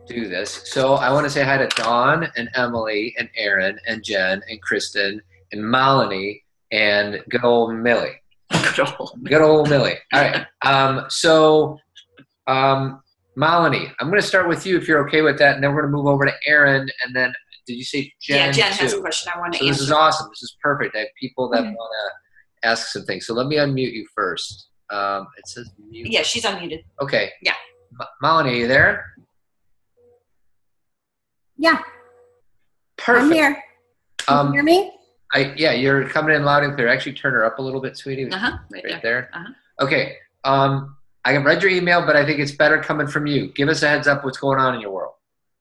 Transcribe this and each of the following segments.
do this. So I want to say hi to Dawn and Emily and Aaron and Jen and Kristen and Melanie and good old Millie. Good old. Good old Millie. All right. Melanie, I'm going to start with you if you're okay with that, and then we're going to move over to Aaron, and then did you say Jen? Yeah, Jen too? has a question I want to So answer. this is awesome. This is perfect. I have people that want to ask some things. So let me unmute you first. It says mute. Yeah, she's unmuted. Okay. Yeah. Melanie, are you there? Yeah. Perfect. I'm here. Can you hear me? Yeah, you're coming in loud and clear. Actually, turn her up a little bit, sweetie. Right there. Uh-huh. Okay. I have read your email, but I think it's better coming from you. Give us a heads up what's going on in your world.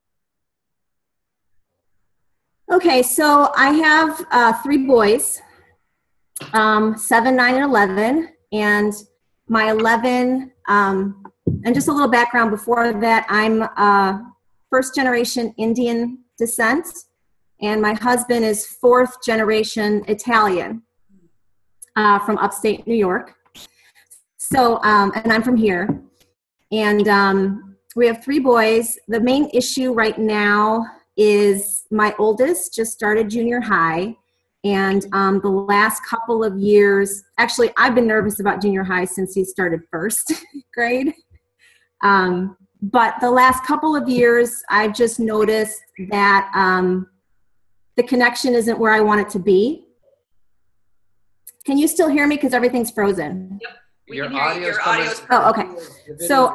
Okay, so I have 3 boys, 7, 9, and 11. And my 11, and just a little background before that, I'm first generation Indian descent, and my husband is 4th generation Italian from upstate New York. So, and I'm from here. And we have 3 boys. The main issue right now is my oldest just started junior high. And the last couple of years, actually, I've been nervous about junior high since he started first grade. But the last couple of years, I've just noticed that the connection isn't where I want it to be. Can you still hear me? Because everything's frozen. Yep. Your audio's Oh, okay. So,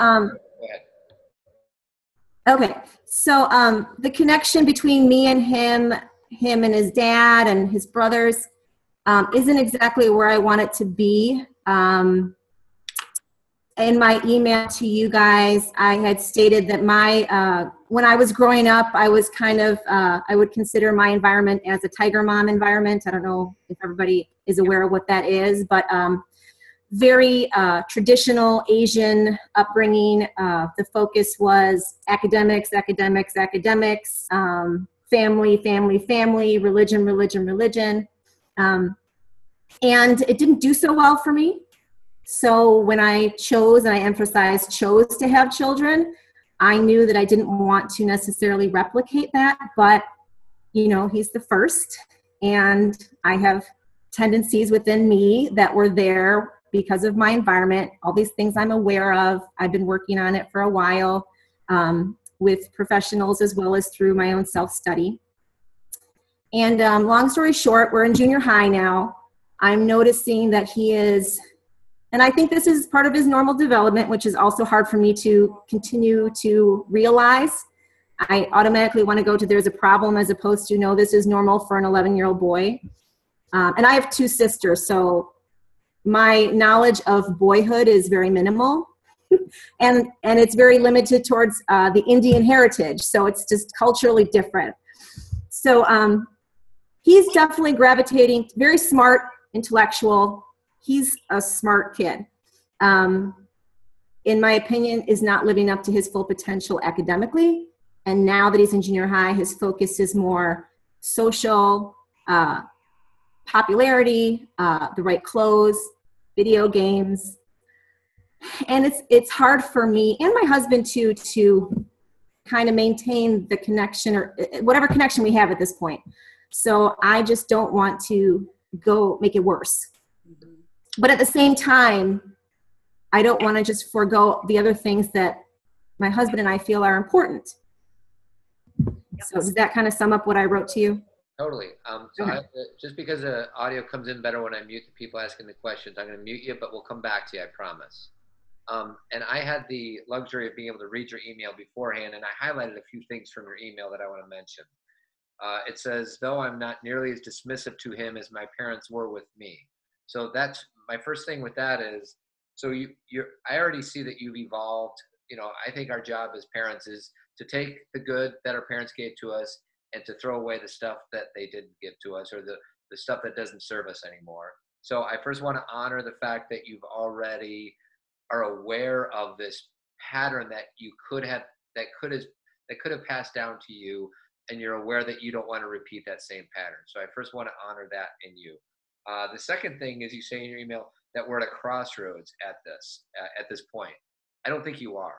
okay. So, the connection between me and him and his dad and his brothers isn't exactly where I want it to be. In my email to you guys, I had stated that when I was growing up, I was kind of, I would consider my environment as a tiger mom environment. I don't know if everybody is aware of what that is, but very traditional Asian upbringing. The focus was academics, family, religion. And it didn't do so well for me. So when I chose, and I emphasize chose to have children, I knew that I didn't want to necessarily replicate that, but you know, he's the first, and I have tendencies within me that were there because of my environment, all these things I'm aware of. I've been working on it for a while with professionals as well as through my own self-study. And long story short, we're in junior high now. I'm noticing that he is, and I think this is part of his normal development, which is also hard for me to continue to realize. I automatically want to go to there's a problem as opposed to no, this is normal for an 11-year-old boy. And I have 2 sisters, so my knowledge of boyhood is very minimal. and it's very limited towards the Indian heritage, so it's just culturally different. So he's definitely gravitating, very smart, intellectual. He's a smart kid. In my opinion, is not living up to his full potential academically. And now that he's in junior high, his focus is more social, popularity, the right clothes, video games. And it's hard for me and my husband too to kind of maintain the connection or whatever connection we have at this point. So I just don't want to go make it worse. But at the same time, I don't want to just forego the other things that my husband and I feel are important. So does that kind of sum up what I wrote to you? Totally. Just because the audio comes in better when I mute the people asking the questions, I'm going to mute you, but we'll come back to you, I promise. And I had the luxury of being able to read your email beforehand, and I highlighted a few things from your email that I want to mention. It says, though I'm not nearly as dismissive to him as my parents were with me. So that's my first thing with that is, so I already see that you've evolved. You know, I think our job as parents is to take the good that our parents gave to us and to throw away the stuff that they didn't give to us, or the stuff that doesn't serve us anymore. So I first want to honor the fact that you've already are aware of this pattern that you could have passed down to you, and you're aware that you don't want to repeat that same pattern. So I first want to honor that in you. The second thing is you say in your email that we're at a crossroads at this point. I don't think you are.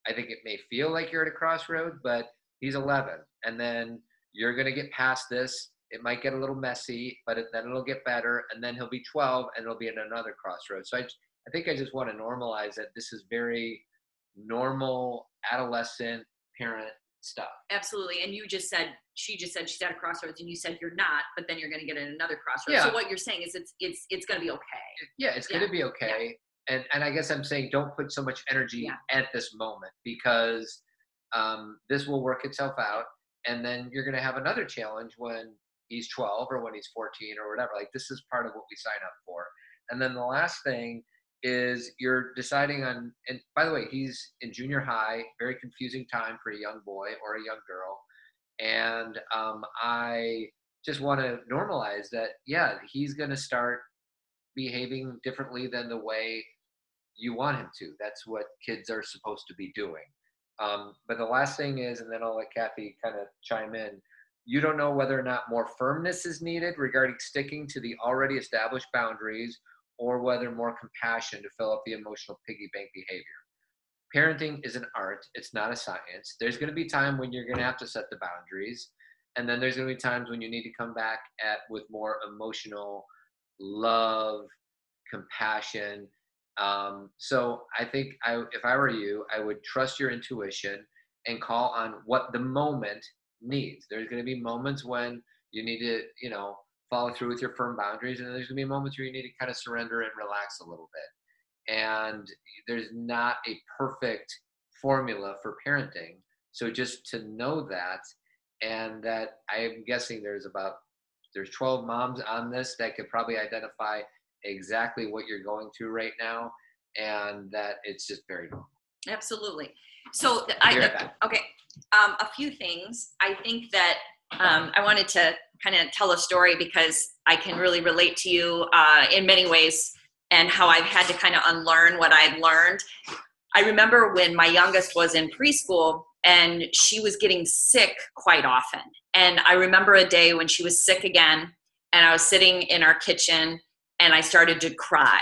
I think it may feel like you're at a crossroad, but he's 11. And then you're going to get past this. It might get a little messy, but then it'll get better. And then he'll be 12 and it'll be at another crossroad. So I think I just want to normalize that this is very normal adolescent parent stuff. Absolutely. And she just said she's at a crossroads, and you said you're not, but then you're going to get in another crossroads. Yeah. So what you're saying is it's going to be okay. Yeah, it's going to be okay. Yeah. And I guess I'm saying don't put so much energy at this moment, because this will work itself out. And then you're going to have another challenge when he's 12 or when he's 14 or whatever. Like, this is part of what we sign up for. And then the last thing is you're deciding on, and by the way, he's in junior high, very confusing time for a young boy or a young girl. And I just want to normalize that, yeah, he's going to start behaving differently than the way you want him to. That's what kids are supposed to be doing. But the last thing is, and then I'll let Kathy kind of chime in, you don't know whether or not more firmness is needed regarding sticking to the already established boundaries, or whether more compassion to fill up the emotional piggy bank behavior. Parenting is an art. It's not a science. There's going to be time when you're going to have to set the boundaries. And then there's going to be times when you need to come back with more emotional love, compassion. So I think if I were you, I would trust your intuition and call on what the moment needs. There's going to be moments when you need to, follow through with your firm boundaries. And there's going to be moments where you need to kind of surrender and relax a little bit. And there's not a perfect formula for parenting. So just to know that, and that I'm guessing there's 12 moms on this that could probably identify exactly what you're going through right now, and that it's just very normal. Absolutely. So okay, a few things. I think that I wanted to kind of tell a story because I can really relate to you in many ways, and how I've had to kind of unlearn what I'd learned. I remember when my youngest was in preschool and she was getting sick quite often. And I remember a day when she was sick again, and I was sitting in our kitchen and I started to cry.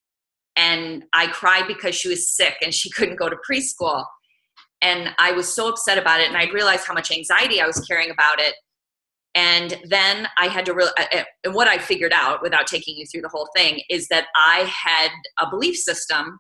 And I cried because she was sick and she couldn't go to preschool. And I was so upset about it, and I realized how much anxiety I was carrying about it. And then I had to and what I figured out, without taking you through the whole thing, is that I had a belief system,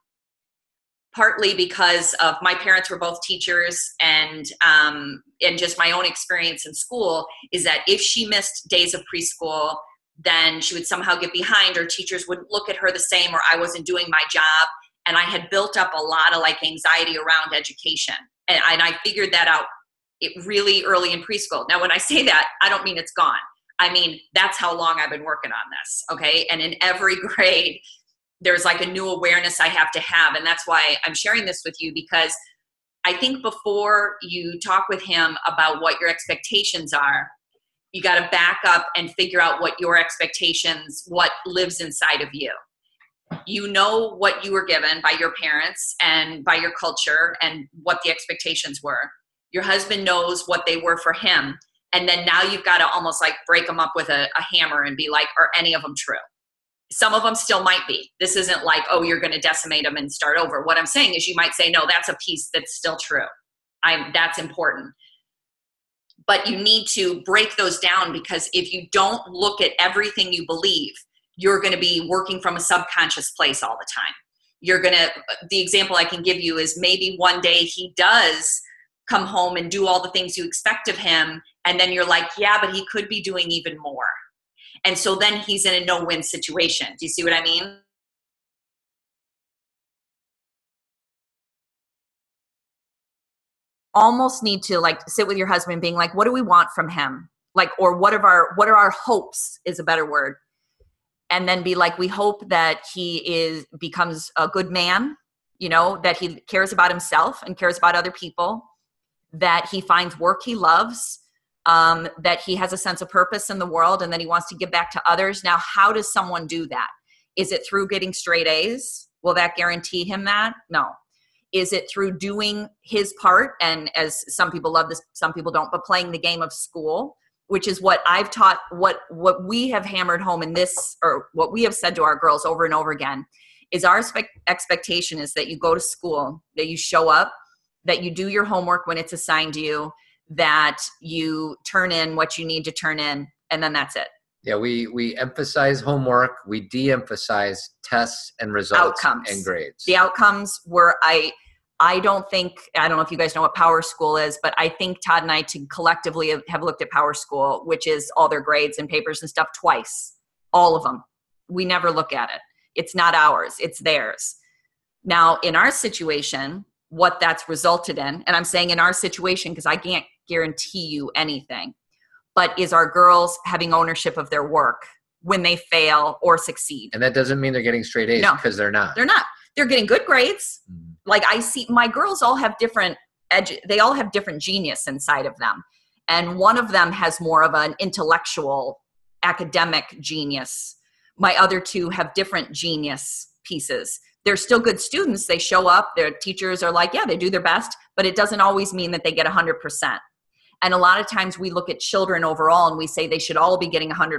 partly because of my parents were both teachers, and just my own experience in school, is that if she missed days of preschool, then she would somehow get behind, or teachers wouldn't look at her the same, or I wasn't doing my job. And I had built up a lot of anxiety around education. And I figured that out really early in preschool. Now, when I say that, I don't mean it's gone. I mean, that's how long I've been working on this. Okay. And in every grade, there's a new awareness I have to have. And that's why I'm sharing this with you, because I think before you talk with him about what your expectations are, you got to back up and figure out what your expectations, what lives inside of you. You know what you were given by your parents and by your culture and what the expectations were. Your husband knows what they were for him. And then now you've got to almost break them up with a hammer and be like, are any of them true? Some of them still might be. This isn't oh, you're going to decimate them and start over. What I'm saying is you might say, no, that's a piece that's still true. That's important. But you need to break those down, because if you don't look at everything you believe, you're going to be working from a subconscious place all the time. The example I can give you is maybe one day he does come home and do all the things you expect of him. And then you're like, yeah, but he could be doing even more. And so then he's in a no-win situation. Do you see what I mean? Almost need to sit with your husband being what do we want from him? Or what are our hopes is a better word. And then be we hope that he becomes a good man, that he cares about himself and cares about other people, that he finds work he loves, that he has a sense of purpose in the world, and that he wants to give back to others. Now, how does someone do that? Is it through getting straight A's? Will that guarantee him that? No. Is it through doing his part? And as some people love this, some people don't, but playing the game of school, which is what I've taught, what we have hammered home in this, or what we have said to our girls over and over again, is our expectation is that you go to school, that you show up, that you do your homework when it's assigned to you, that you turn in what you need to turn in, and then that's it. Yeah, we emphasize homework. We de-emphasize tests and results Outcomes. and grades. The outcomes were, I don't know if you guys know what Power School is, but I think Todd and I collectively have looked at Power School, which is all their grades and papers and stuff twice, all of them. We never look at it. It's not ours, it's theirs. Now, in our situation, what that's resulted in, and I'm saying in our situation because I can't guarantee you anything, but is our girls having ownership of their work when they fail or succeed. And that doesn't mean they're getting straight A's, because they're not. They're not. They're getting good grades. Mm-hmm. Like I see my girls all have different they all have different genius inside of them. And one of them has more of an intellectual academic genius. My other two have different genius pieces. They're still good students. They show up, their teachers are like, yeah, they do their best, but it doesn't always mean that they get 100%. And a lot of times we look at children overall and we say they should all be getting 100%.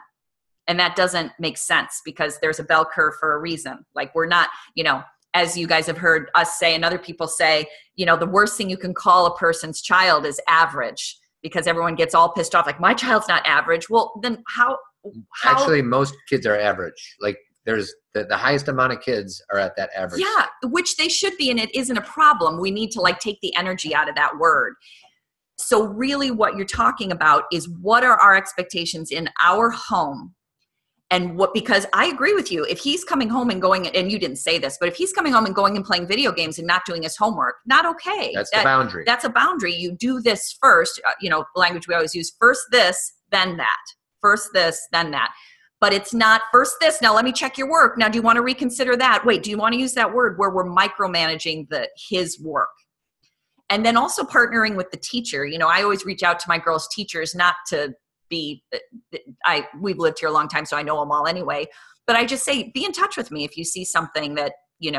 And that doesn't make sense because there's a bell curve for a reason. Like we're not, as you guys have heard us say and other people say, the worst thing you can call a person's child is average, because everyone gets all pissed off. Like my child's not average. Well, then how? Actually, most kids are average. Like there's the highest amount of kids are at that average. Yeah, which they should be. And it isn't a problem. We need to take the energy out of that word. So really what you're talking about is what are our expectations in our home, and because I agree with you, if he's coming home and going, and you didn't say this, but if he's coming home and going and playing video games and not doing his homework, not okay. That's the boundary. That's a boundary. You do this first, language we always use, first this, then that. First this, then that. But it's not first this, now let me check your work. Now, do you want to reconsider that? Wait, do you want to use that word where we're micromanaging his work? And then also partnering with the teacher. I always reach out to my girls' teachers, not to be, we've lived here a long time, so I know them all anyway. But I just say, be in touch with me if you see something that,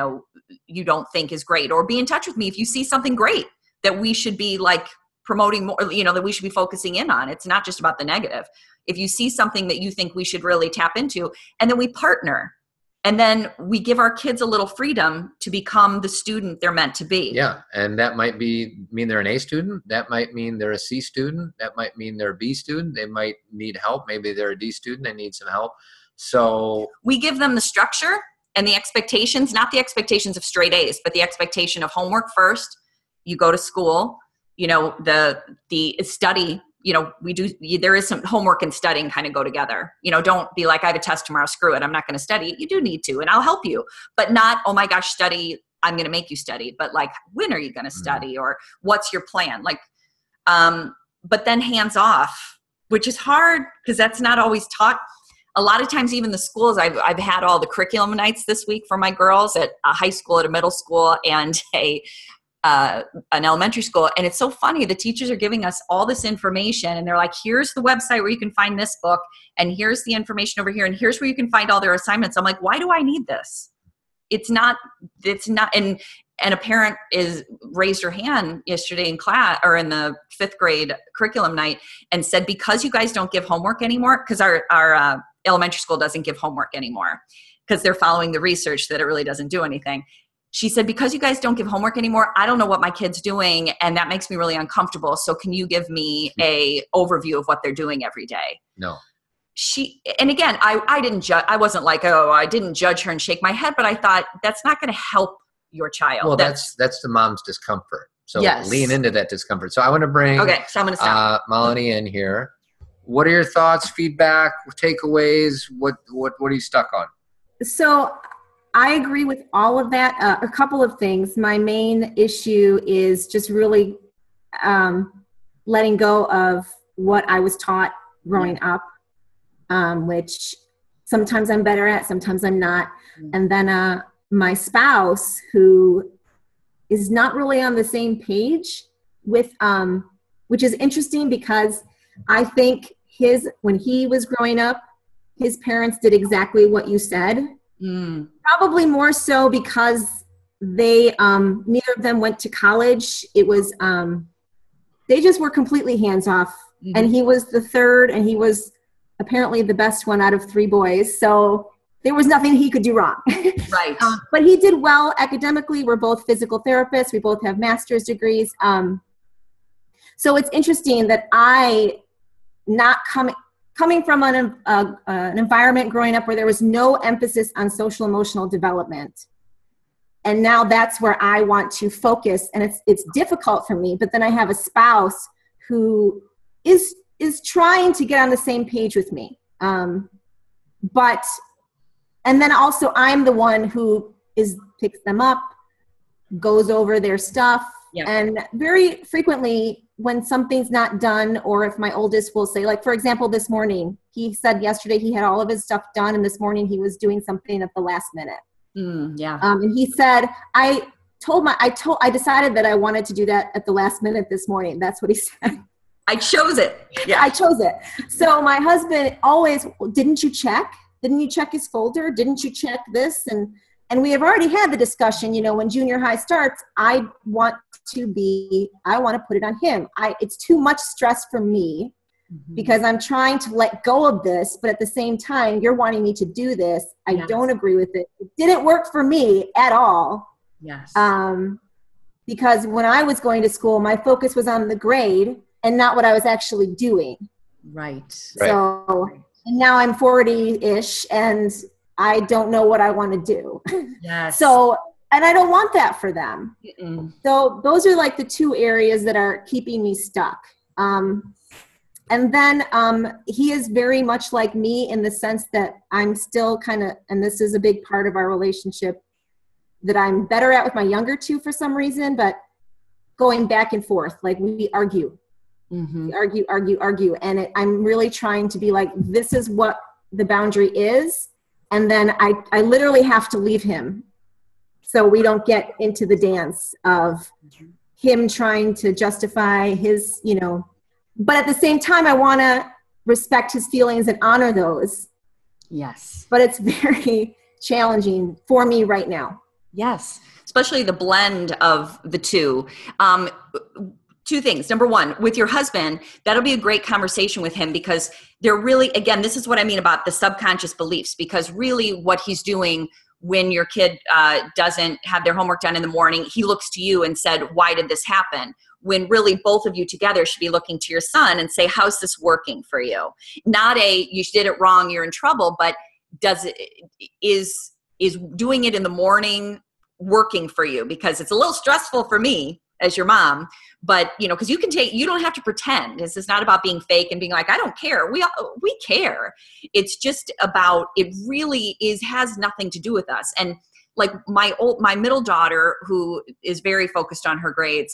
you don't think is great, or be in touch with me if you see something great that we should be promoting more, that we should be focusing in on. It's not just about the negative. If you see something that you think we should really tap into, and then we partner. And then we give our kids a little freedom to become the student they're meant to be. Yeah, and that might mean they're an A student. That might mean they're a C student. That might mean they're a B student. They might need help. Maybe they're a D student. They need some help. So we give them the structure and the expectations, not the expectations of straight A's, but the expectation of homework first. You go to school, the study. There is some homework and studying kind of go together. Don't be like, I have a test tomorrow, screw it, I'm not going to study. You do need to, and I'll help you, but not, oh my gosh, study, I'm going to make you study. But when are you going to study, or what's your plan? But then hands off, which is hard because that's not always taught. A lot of times, even the schools, I've had all the curriculum nights this week for my girls at a high school, at a middle school, and an elementary school. And it's so funny. The teachers are giving us all this information and they're like, here's the website where you can find this book, and here's the information over here, and here's where you can find all their assignments. I'm like, why do I need this? It's not, and a parent raised her hand yesterday in class, or in the 5th grade curriculum night, and said, because you guys don't give homework anymore, because our elementary school doesn't give homework anymore, because they're following the research that it really doesn't do anything. She said, because you guys don't give homework anymore, I don't know what my kid's doing, and that makes me really uncomfortable. So can you give me a overview of what they're doing every day? No. And again, I didn't judge. I wasn't like, oh, I didn't judge her and shake my head, but I thought that's not going to help your child. Well, that's the mom's discomfort. So yes. Lean into that discomfort. So I want to bring so I'm going to stop. Melanie in here. What are your thoughts, feedback, takeaways? What are you stuck on? So I agree with all of that. A couple of things. My main issue is just really letting go of what I was taught growing up, which sometimes I'm better at, sometimes I'm not. And then my spouse, who is not really on the same page with, which is interesting because I think when he was growing up, his parents did exactly what you said. Probably more so because they neither of them went to college. It was they just were completely hands off. And he was the third, and he was apparently the best one out of 3 boys. So there was nothing he could do wrong. Right. But he did well academically. We're both physical therapists. We both have master's degrees. So it's interesting that coming from an environment growing up where there was no emphasis on social emotional development. And now that's where I want to focus. And it's difficult for me, but then I have a spouse who is trying to get on the same page with me. And then also I'm the one who picks them up, goes over their stuff. Yeah. And very frequently when something's not done, or if my oldest will say, like, for example, this morning, he said yesterday he had all of his stuff done. And this morning he was doing something at the last minute. Yeah. And he said, I decided that I wanted to do that at the last minute this morning. That's what he said. I chose it. Yeah. I chose it. So my husband always, didn't you check? Didn't you check his folder? Didn't you check this? And we have already had the discussion, when junior high starts, I want to put it on him. It's too much stress for me because I'm trying to let go of this, but at the same time, you're wanting me to do this. I don't agree with it. It didn't work for me at all. Yes. Because when I was going to school, my focus was on the grade and not what I was actually doing. Right. So, and now I'm 40-ish and I don't know what I want to do. Yes. So, and I don't want that for them. Mm-mm. So those are like the two areas that are keeping me stuck. And then he is very much like me in the sense that I'm still kind of, and this is a big part of our relationship, that I'm better at with my younger two for some reason, but going back and forth, like we argue. We argue. And I'm really trying to be like, this is what the boundary is. And then I literally have to leave him so we don't get into the dance of him trying to justify his, but at the same time, I want to respect his feelings and honor those. Yes. But it's very challenging for me right now. Yes. Especially the blend of the two. Two things. Number one, with your husband, that'll be a great conversation with him because they're really, again, this is what I mean about the subconscious beliefs, because really what he's doing when your kid doesn't have their homework done in the morning, he looks to you and said, why did this happen? When really both of you together should be looking to your son and say, how's this working for you? Not you did it wrong, you're in trouble, but is doing it in the morning working for you? Because it's a little stressful for me as your mom, but because you don't have to pretend. This is not about being fake and being like, I don't care. We care. It's just about, it really has nothing to do with us. And like my middle daughter, who is very focused on her grades,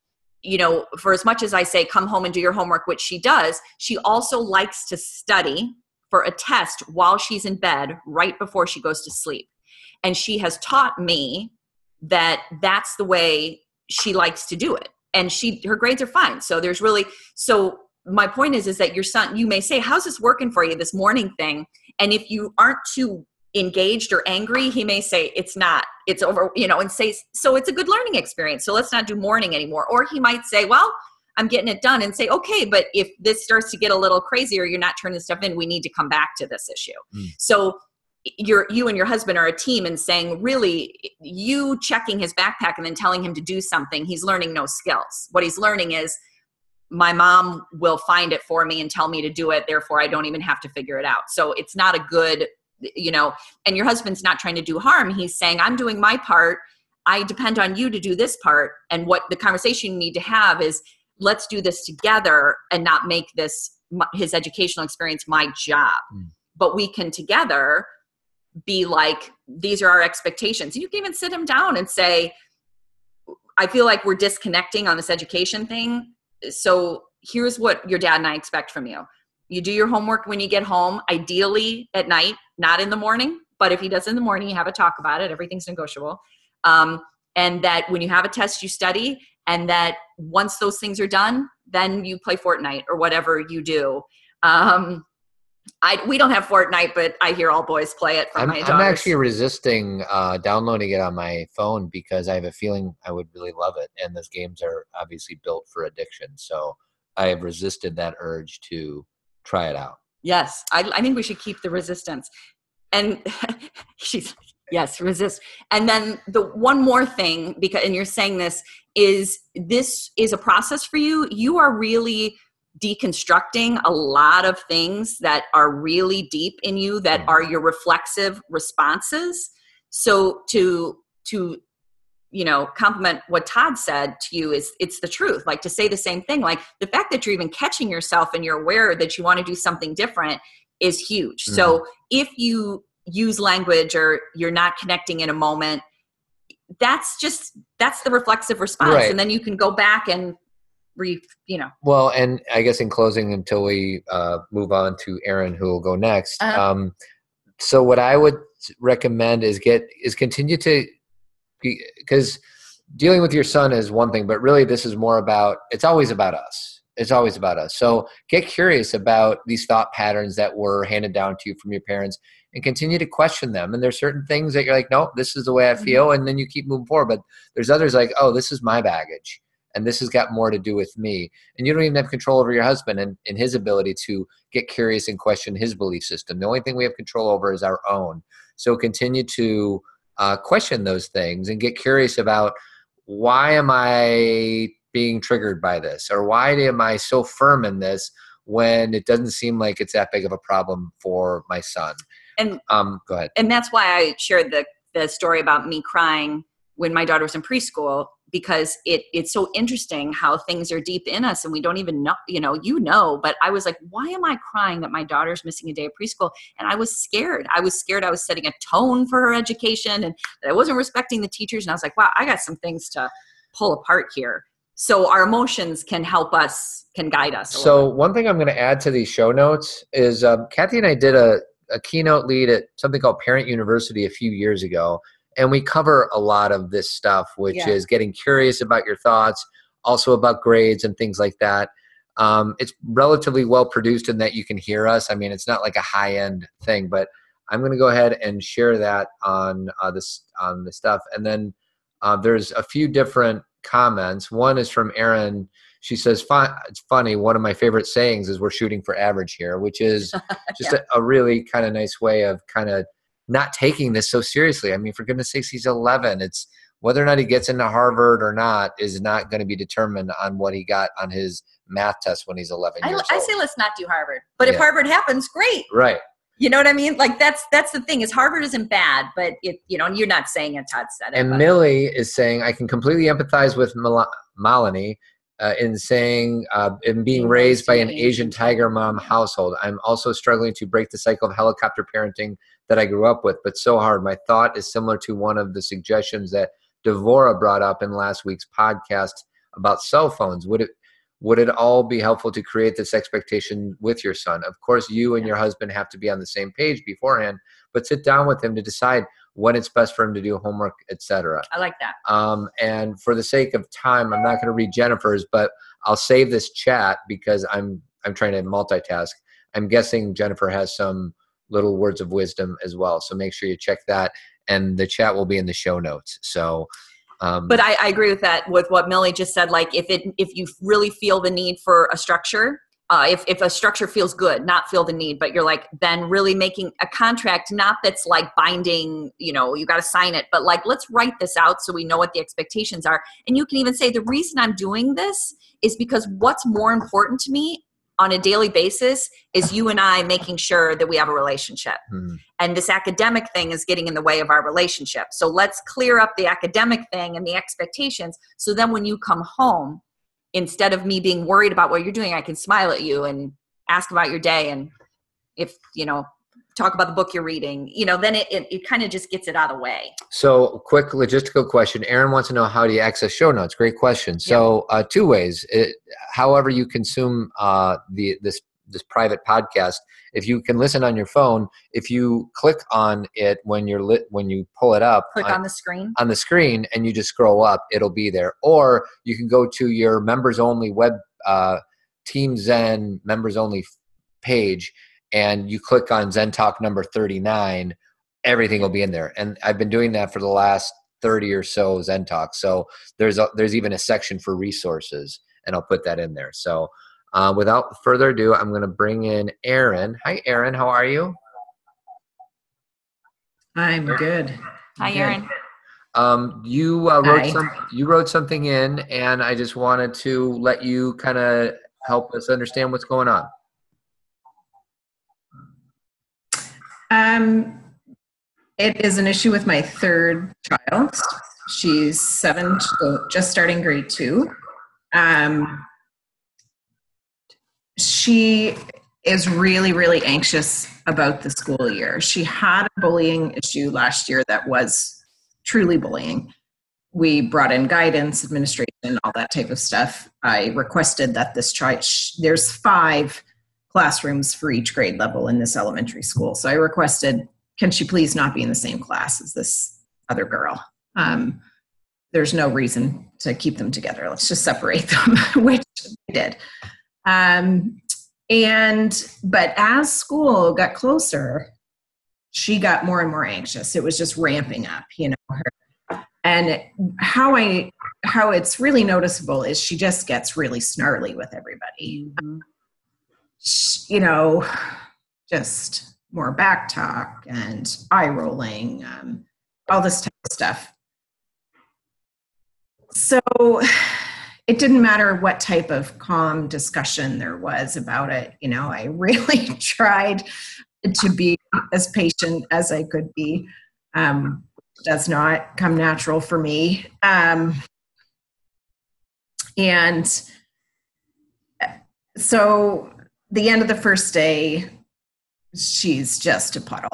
for as much as I say, come home and do your homework, which she does, she also likes to study for a test while she's in bed right before she goes to sleep. And she has taught me that that's the way she likes to do it. And her grades are fine. So my point is that your son, you may say, how's this working for you, this morning thing? And if you aren't too engaged or angry, he may say, it's not, it's over, and say, so it's a good learning experience. So let's not do morning anymore. Or he might say, well, I'm getting it done, and say, okay, but if this starts to get a little crazy or you're not turning this stuff in, we need to come back to this issue. So you and your husband are a team, and saying, really, you checking his backpack and then telling him to do something, he's learning no skills. What he's learning is, my mom will find it for me and tell me to do it, therefore I don't even have to figure it out. So it's not a good, and your husband's not trying to do harm. He's saying, I'm doing my part. I depend on you to do this part. And what the conversation you need to have is, let's do this together and not make this his educational experience my job. But we can together be like, these are our expectations. You can even sit him down and say, I feel like we're disconnecting on this education thing. So here's what your dad and I expect from you. You do your homework when you get home, ideally at night, not in the morning. But if he does in the morning, you have a talk about it. Everything's negotiable. And that when you have a test, you study. And that once those things are done, then you play Fortnite or whatever you do. We don't have Fortnite, but I hear all boys play it from my daughters. I'm actually resisting downloading it on my phone because I have a feeling I would really love it. And those games are obviously built for addiction. So I have resisted that urge to try it out. Yes. I think we should keep the resistance. And she's, yes, resist. And then the one more thing, because, and you're saying this is a process for you. You are really deconstructing a lot of things that are really deep in you that are your reflexive responses. So to compliment what Todd said to you is it's the truth. Like to say the same thing, like the fact that you're even catching yourself and you're aware that you want to do something different is huge. Mm-hmm. So if you use language or you're not connecting in a moment, that's the reflexive response. Right. And then you can go back and Well, and I guess in closing, until we move on to Aaron, who will go next. So what I would recommend is continue to, because dealing with your son is one thing, but really this is more about, it's always about us. It's always about us. So get curious about these thought patterns that were handed down to you from your parents and continue to question them. And there's certain things that you're like, no, this is the way I feel. And then you keep moving forward. But there's others like, oh, this is my baggage. And this has got more to do with me. And you don't even have control over your husband and his ability to get curious and question his belief system. The only thing we have control over is our own. So continue to question those things and get curious about, why am I being triggered by this? Or why am I so firm in this when it doesn't seem like it's that big of a problem for my son? And go ahead. And that's why I shared the story about me crying when my daughter was in preschool, because it's so interesting how things are deep in us and we don't even know, but I was like, why am I crying that my daughter's missing a day of preschool? And I was scared. I was setting a tone for her education and that I wasn't respecting the teachers. And I was like, wow, I got some things to pull apart here. So our emotions can help us, can guide us. So one thing I'm going to add to these show notes is Kathy and I did a keynote lead at something called Parent University a few years ago. And we cover a lot of this stuff, which is getting curious about your thoughts, also about grades and things like that. It's relatively well produced in that you can hear us. I mean, it's not like a high-end thing, but I'm going to go ahead and share that on the stuff. And then there's a few different comments. One is from Erin. She says, it's funny, one of my favorite sayings is we're shooting for average here, which is just a really kind of nice way of kind of not taking this so seriously. I mean, for goodness sakes, he's 11. It's whether or not he gets into Harvard or not is not going to be determined on what he got on his math test when he's 11 years old. I say let's not do Harvard. But if Harvard happens, great. Right. You know what I mean? Like that's the thing is Harvard isn't bad, but and you're not saying it, Todd said it. And Millie is saying, I can completely empathize with Malini in saying, in being raised by an Asian tiger mom household. I'm also struggling to break the cycle of helicopter parenting that I grew up with, but so hard. My thought is similar to one of the suggestions that Devora brought up in last week's podcast about cell phones. Would it all be helpful to create this expectation with your son? Of course, you and your husband have to be on the same page beforehand, but sit down with him to decide when it's best for him to do homework, etc. I like that. And for the sake of time, I'm not going to read Jennifer's, but I'll save this chat because I'm trying to multitask. I'm guessing Jennifer has some little words of wisdom as well. So make sure you check that. And the chat will be in the show notes. So, but I agree with that, with what Millie just said. Like if you really feel the need for a structure, if a structure feels good, not feel the need, but you're like, then really making a contract, not that's like binding, you got to sign it, but like, let's write this out so we know what the expectations are. And you can even say, the reason I'm doing this is because what's more important to me on a daily basis is you and I making sure that we have a relationship. And this academic thing is getting in the way of our relationship. So let's clear up the academic thing and the expectations. So then when you come home, instead of me being worried about what you're doing, I can smile at you and ask about your day. And if, talk about the book you're reading, then it kind of just gets it out of the way. So quick logistical question. Aaron wants to know, how do you access show notes? Great question. So two ways. However you consume this private podcast, if you can listen on your phone, if you click on it when you pull it up, click on the screen and you just scroll up, it'll be there. Or you can go to your members only web Team Zen members only page, and you click on Zen Talk number 39, everything will be in there. And I've been doing that for the last 30 or so Zen Talks. So there's even a section for resources, and I'll put that in there. So without further ado, I'm going to bring in Aaron. Hi, Aaron. How are you? I'm good. Hi, Good. Erin. You wrote something in, and I just wanted to let you kind of help us understand what's going on. It is an issue with my third child. She's 7, just starting grade 2. She is really, really anxious about the school year. She had a bullying issue last year that was truly bullying. We brought in guidance, administration, all that type of stuff. I requested that there's 5 classrooms for each grade level in this elementary school. So I requested, can she please not be in the same class as this other girl? There's no reason to keep them together. Let's just separate them, which they did. But as school got closer, she got more and more anxious. It was just ramping up, her. And how it's really noticeable is she just gets really snarly with everybody. Mm-hmm. Just more back talk and eye rolling, all this type of stuff. So it didn't matter what type of calm discussion there was about it. I really tried to be as patient as I could be. Does not come natural for me. And so the end of the first day, she's just a puddle.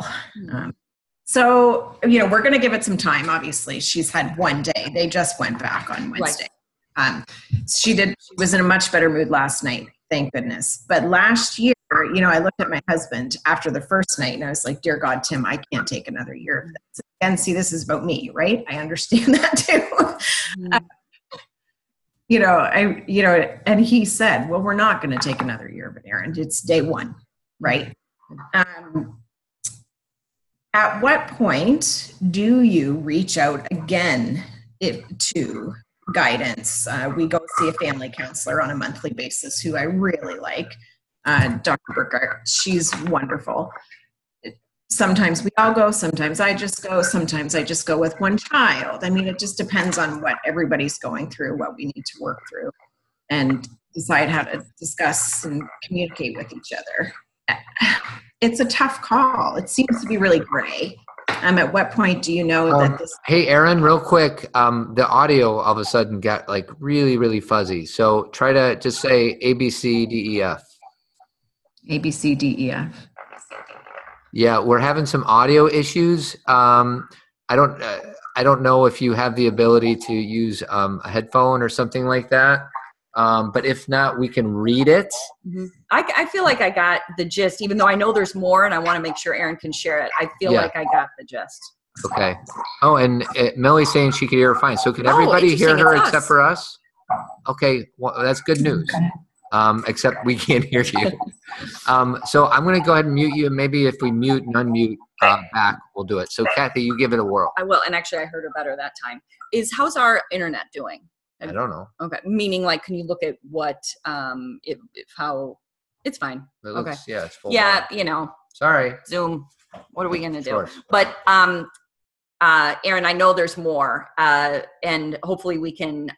So we're going to give it some time. Obviously, she's had one day. They just went back on Wednesday. Right. She was in a much better mood last night, thank goodness. But last year, I looked at my husband after the first night and I was like, dear God, Tim, I can't take another year of this. And see, this is about me, right? I understand that too. And he said, well, we're not going to take another year of it, Erin. It's day 1, right? At what point do you reach out again to guidance? We go see a family counselor on a monthly basis who I really like, Dr. Burkhart. She's wonderful. Sometimes we all go, sometimes I just go with one child. I mean, it just depends on what everybody's going through, what we need to work through, and decide how to discuss and communicate with each other. It's a tough call. It seems to be really gray. At what point do you know that this? Hey, Erin, real quick. The audio all of a sudden got like really, really fuzzy. So try to just say A, B, C, D, E, F. A, B, C, D, E, F. Yeah, we're having some audio issues. I don't know if you have the ability to use a headphone or something like that. But if not, we can read it. Mm-hmm. I feel like I got the gist, even though I know there's more and I want to make sure Erin can share it. I feel like I got the gist. Okay. Oh, and Millie's saying she could hear her fine. So can everybody hear her except for us? Okay, well, that's good news. Except we can't hear you. So I'm going to go ahead and mute you. And maybe if we mute and unmute back, we'll do it. So Kathy, you give it a whirl. I will. And actually, I heard her better that time. How's our internet doing? I don't know. Okay. Meaning, like, can you look at what, how, it's fine. It looks, okay. Yeah, it's full. Yeah, Sorry. Zoom. What are we going to do? Sure. But, Erin, I know there's more, and hopefully we can,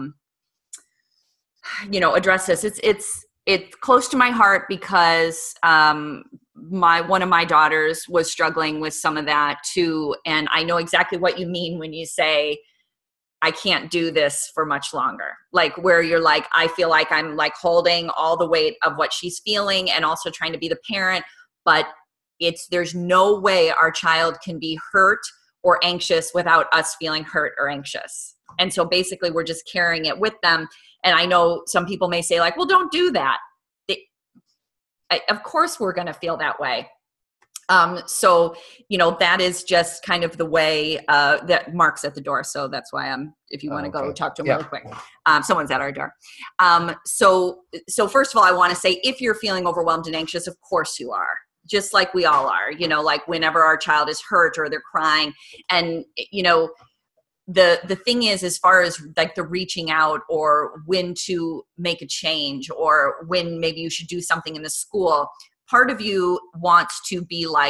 address this. It's close to my heart because, one of my daughters was struggling with some of that too. And I know exactly what you mean when you say, I can't do this for much longer. Like where you're like, I feel like I'm like holding all the weight of what she's feeling and also trying to be the parent, but there's no way our child can be hurt or anxious without us feeling hurt or anxious. And so basically we're just carrying it with them. And I know some people may say like, well, don't do that. Of course we're going to feel that way. So, that is just kind of the way that Mark's at the door. So that's why if you want to go talk to him really quick, someone's at our door. So first of all, I want to say, if you're feeling overwhelmed and anxious, of course you are, just like we all are, like whenever our child is hurt or they're crying. And, the thing is, as far as like the reaching out or when to make a change or when maybe you should do something in the school, part of you wants to be like,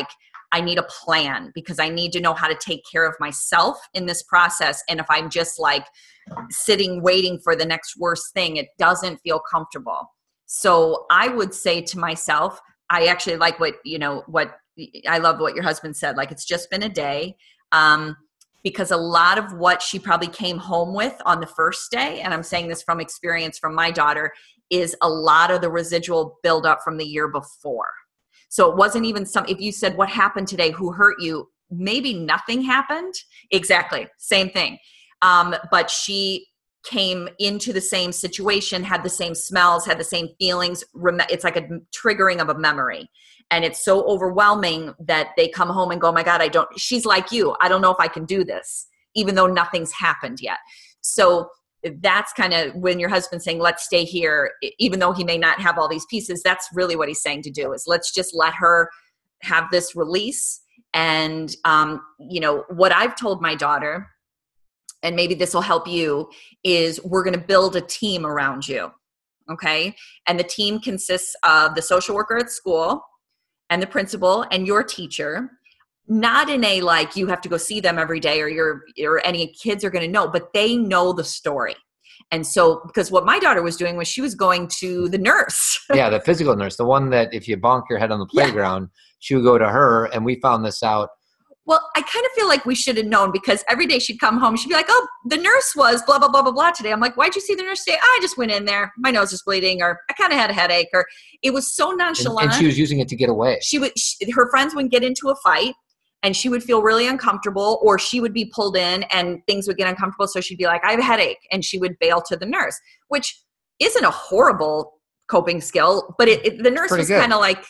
I need a plan because I need to know how to take care of myself in this process. And if I'm just like sitting, waiting for the next worst thing, it doesn't feel comfortable. So I would say to myself, I actually like what I love what your husband said, like, it's just been a day. Because a lot of what she probably came home with on the first day, and I'm saying this from experience from my daughter, is a lot of the residual buildup from the year before. So it wasn't even if you said, what happened today? Who hurt you? Maybe nothing happened. Exactly. Same thing. But she came into the same situation, had the same smells, had the same feelings. It's like a triggering of a memory. And it's so overwhelming that they come home and go, oh my God, she's like you. I don't know if I can do this, even though nothing's happened yet. So that's kind of when your husband's saying, let's stay here, even though he may not have all these pieces, that's really what he's saying to do, is let's just let her have this release. And, what I've told my daughter, and maybe this will help you, is we're going to build a team around you. Okay. And the team consists of the social worker at school and the principal and your teacher, not in a, like, you have to go see them every day or any kids are going to know, but they know the story. And so, because what my daughter was doing was she was going to the nurse. Yeah, the physical nurse, the one that if you bonk your head on the playground, she would go to her. And we found this out. Well, I kind of feel like we should have known, because every day she'd come home, she'd be like, oh, the nurse was blah, blah, blah, blah, blah today. I'm like, why'd you see the nurse today? I just went in there. My nose is bleeding, or I kind of had a headache, or it was so nonchalant. And she was using it to get away. Her friends would get into a fight and she would feel really uncomfortable, or she would be pulled in and things would get uncomfortable. So she'd be like, I have a headache. And she would bail to the nurse, which isn't a horrible coping skill, but the nurse was kind of like,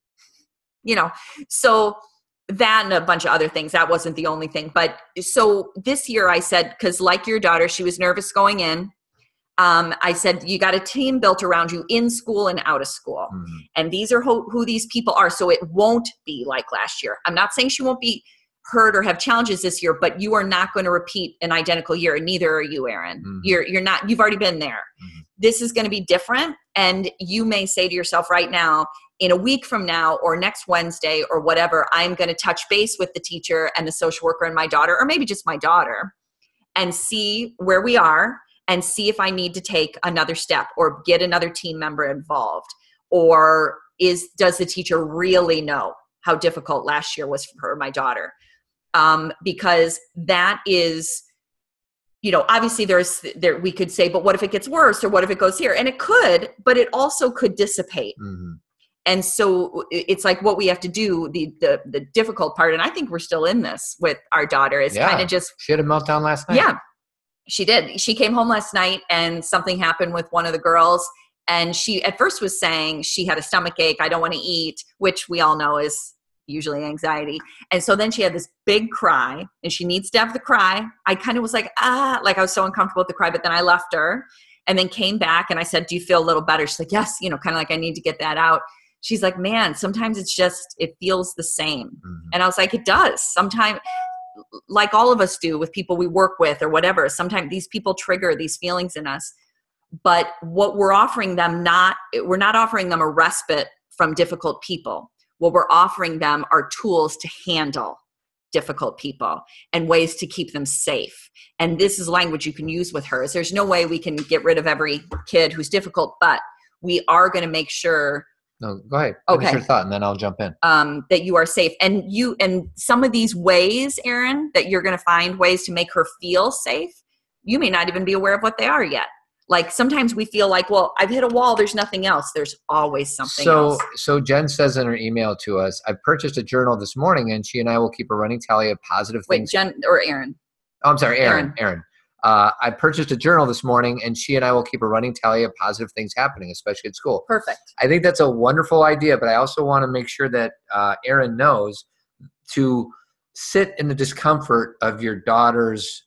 so that and a bunch of other things. That wasn't the only thing. But so this year I said, because like your daughter, she was nervous going in. I said, you got a team built around you in school and out of school. Mm-hmm. And these are who these people are. So it won't be like last year. I'm not saying she won't be hurt or have challenges this year, but you are not going to repeat an identical year. And neither are you, Erin. Mm-hmm. You're not, you've already been there. Mm-hmm. This is going to be different. And you may say to yourself right now, in a week from now or next Wednesday or whatever, I'm going to touch base with the teacher and the social worker and my daughter, or maybe just my daughter, and see where we are and see if I need to take another step or get another team member involved. Or does the teacher really know how difficult last year was for her, my daughter? Because that is, obviously we could say, but what if it gets worse, or what if it goes here? And it could, but it also could dissipate. Mm-hmm. And so it's like what we have to do, the difficult part, and I think we're still in this with our daughter, is kind of just... She had a meltdown last night. Yeah, she did. She came home last night and something happened with one of the girls. And she at first was saying she had a stomach ache, I don't want to eat, which we all know is usually anxiety. And so then she had this big cry, and she needs to have the cry. I kind of was like, I was so uncomfortable with the cry, but then I left her and then came back and I said, do you feel a little better? She's like, yes, kind of like I need to get that out. She's like, man, sometimes it feels the same. Mm-hmm. And I was like, it does. Sometimes, like all of us do with people we work with or whatever, sometimes these people trigger these feelings in us. But what we're offering them, we're not offering them a respite from difficult people. What we're offering them are tools to handle difficult people and ways to keep them safe. And this is language you can use with her. There's no way we can get rid of every kid who's difficult, but we are going to make sure. No, go ahead. Finish your thought, and then I'll jump in. That you are safe. And some of these ways, Erin, that you're going to find ways to make her feel safe, you may not even be aware of what they are yet. Like sometimes we feel like, well, I've hit a wall. There's nothing else. There's always something else. So Jen says in her email to us, I purchased a journal this morning, and she and I will keep a running tally of positive things. Wait, Jen or Erin? Oh, I'm sorry, Erin. I purchased a journal this morning, and she and I will keep a running tally of positive things happening, especially at school. Perfect. I think that's a wonderful idea, but I also want to make sure that Erin knows to sit in the discomfort of your daughter's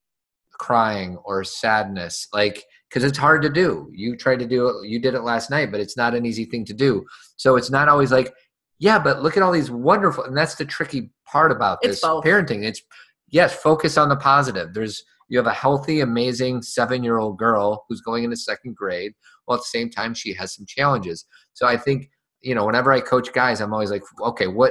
crying or sadness, because it's hard to do. You tried to do it, you did it last night, but it's not an easy thing to do. So it's not always like, yeah, but look at all these wonderful, and that's the tricky part about this parenting. It's, yes, focus on the positive. You have a healthy, amazing 7-year-old girl who's going into second grade. Well, at the same time, she has some challenges. So I think, whenever I coach guys, I'm always like, okay,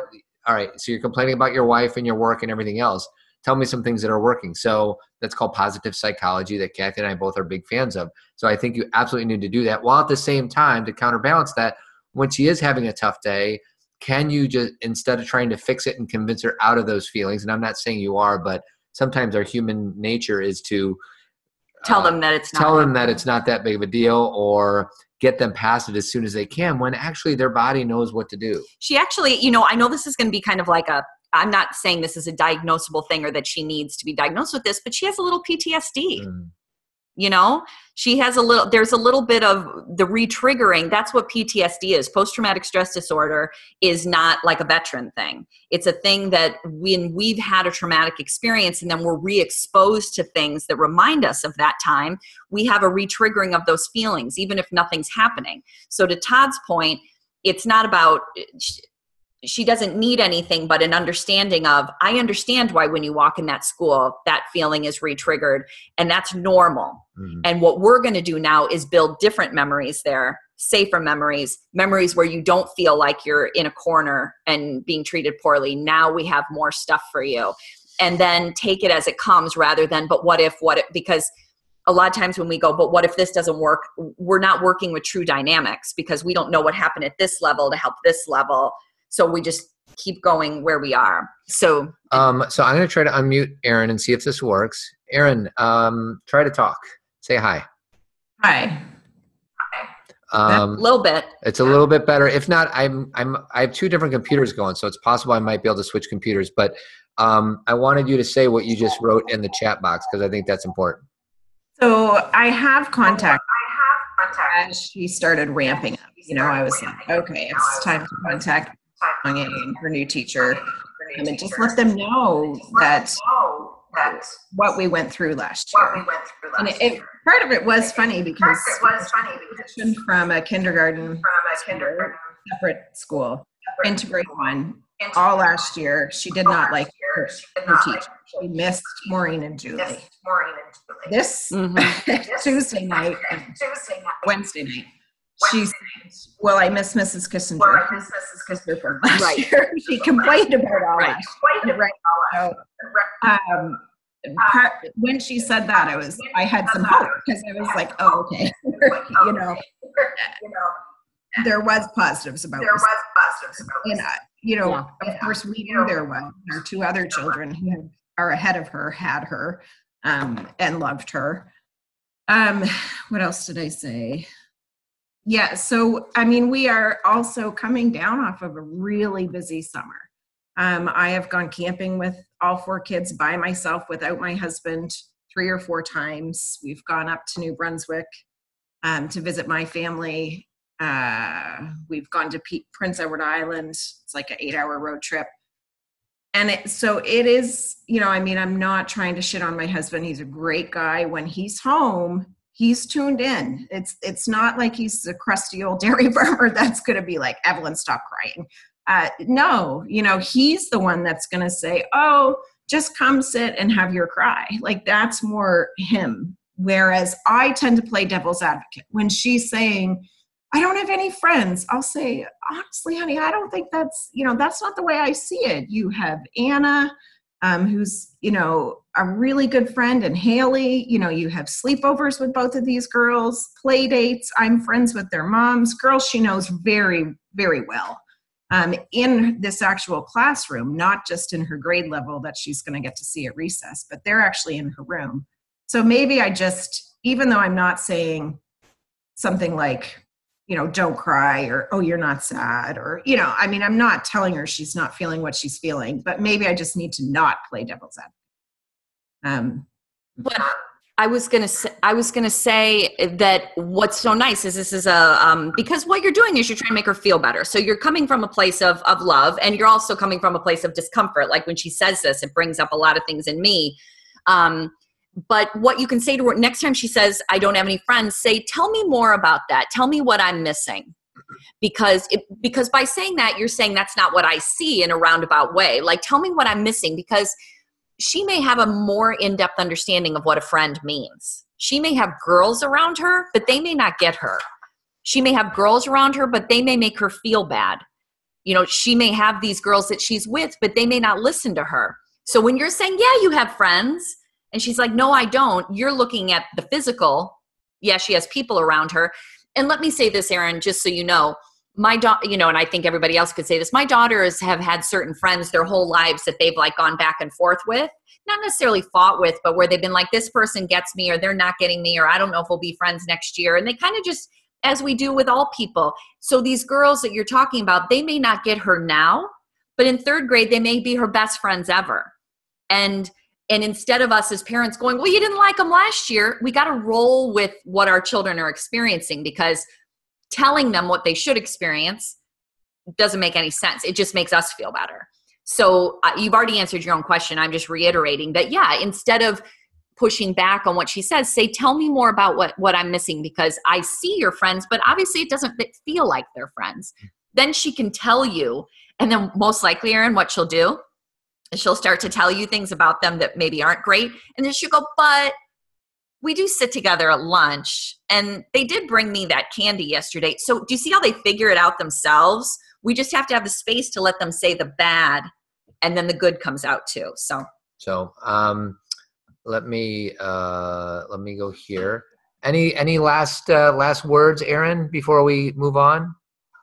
all right, so you're complaining about your wife and your work and everything else. Tell me some things that are working. So that's called positive psychology that Kathy and I both are big fans of. So I think you absolutely need to do that, while at the same time, to counterbalance that, when she is having a tough day, can you just, instead of trying to fix it and convince her out of those feelings, and I'm not saying you are, but sometimes our human nature is to Tell them that it's not that big of a deal, or get them past it as soon as they can, when actually their body knows what to do. She actually, I know this is going to be kind of like I'm not saying this is a diagnosable thing or that she needs to be diagnosed with this, but she has a little PTSD. She has there's a little bit of the re-triggering. That's what PTSD is. Post-traumatic stress disorder is not like a veteran thing. It's a thing that when we've had a traumatic experience and then we're re-exposed to things that remind us of that time, we have a re-triggering of those feelings, even if nothing's happening. So to Todd's point, it's not about, she doesn't need anything but an understanding of, I understand why when you walk in that school, that feeling is re-triggered, and that's normal. Mm-hmm. And what we're going to do now is build different memories there, safer memories where you don't feel like you're in a corner and being treated poorly. Now we have more stuff for you. And then take it as it comes, rather than, but what if, because a lot of times when we go, but what if this doesn't work? We're not working with true dynamics, because we don't know what happened at this level to help this level. So we just keep going where we are. So I'm going to try to unmute Erin and see if this works. Erin, try to talk. Say hi. Hi. A little bit. It's a little bit better. If not, I have two different computers going, so it's possible I might be able to switch computers. But I wanted you to say what you just wrote in the chat box, because I think that's important. So I have contact. As she started ramping up, I was like, okay, it's time to contact her new teacher, and just let them know that what we went through last year. And part of it was funny because from a kindergarten separate school into grade 1 all last year, she did not like her teacher. She missed Maureen and Julie. This Wednesday night, she said, well, I miss Mrs. Kissinger. From last year. She complained about all that. So, when she said that, I had some hope, because I was like, oh, okay. There was positives about this. And, of course, we knew there was. Our two other children who are ahead of her had her and loved her. What else did I say? Yeah, so, we are also coming down off of a really busy summer. I have gone camping with all 4 kids by myself without my husband 3 or 4 times. We've gone up to New Brunswick to visit my family. We've gone to Prince Edward Island. It's like an 8-hour road trip. And it is, I'm not trying to shit on my husband. He's a great guy. When he's home, he's tuned in. It's not like he's a crusty old dairy farmer that's going to be like, Evelyn, stop crying. No, he's the one that's going to say, oh, just come sit and have your cry. Like, that's more him. Whereas I tend to play devil's advocate. When she's saying, I don't have any friends, I'll say, honestly, honey, I don't think that's not the way I see it. You have Anna, who's, a really good friend, and Haley, you have sleepovers with both of these girls, play dates. I'm friends with their moms, girls she knows very, very well, in this actual classroom, not just in her grade level that she's going to get to see at recess, but they're actually in her room. So maybe I just, even though I'm not saying something like, don't cry, or, oh, you're not sad, or, I'm not telling her she's not feeling what she's feeling, but maybe I just need to not play devil's advocate. But I was gonna say that what's so nice is this is because what you're doing is you're trying to make her feel better. So you're coming from a place of love, and you're also coming from a place of discomfort. Like when she says this, it brings up a lot of things in me. But what you can say to her next time she says, I don't have any friends, say, tell me more about that. Tell me what I'm missing. Because by saying that, you're saying that's not what I see in a roundabout way. Like, tell me what I'm missing, because she may have a more in-depth understanding of what a friend means. She may have girls around her, but they may not get her. She may have girls around her, but they may make her feel bad. she may have these girls that she's with, but they may not listen to her. So when you're saying, yeah, you have friends, and she's like, no, I don't, you're looking at the physical. Yeah, she has people around her. And let me say this, Erin, just so you know, my daughter, and I think everybody else could say this, my daughters have had certain friends their whole lives that they've like gone back and forth with, not necessarily fought with, but where they've been like, this person gets me, or they're not getting me, or I don't know if we'll be friends next year. And they kind of just, as we do with all people. So these girls that you're talking about, they may not get her now, but in third grade, they may be her best friends ever. And instead of us as parents going, well, you didn't like them last year, we got to roll with what our children are experiencing, because telling them what they should experience doesn't make any sense. It just makes us feel better. So you've already answered your own question. I'm just reiterating that, yeah, instead of pushing back on what she says, say, tell me more about what I'm missing, because I see your friends, but obviously it doesn't feel like they're friends. Then she can tell you, and then most likely, Erin, what she'll do is she'll start to tell you things about them that maybe aren't great. And then she'll go, but we do sit together at lunch, and they did bring me that candy yesterday. So do you see how they figure it out themselves? We just have to have the space to let them say the bad, and then the good comes out too. So let me go here. Any last words, Erin, before we move on?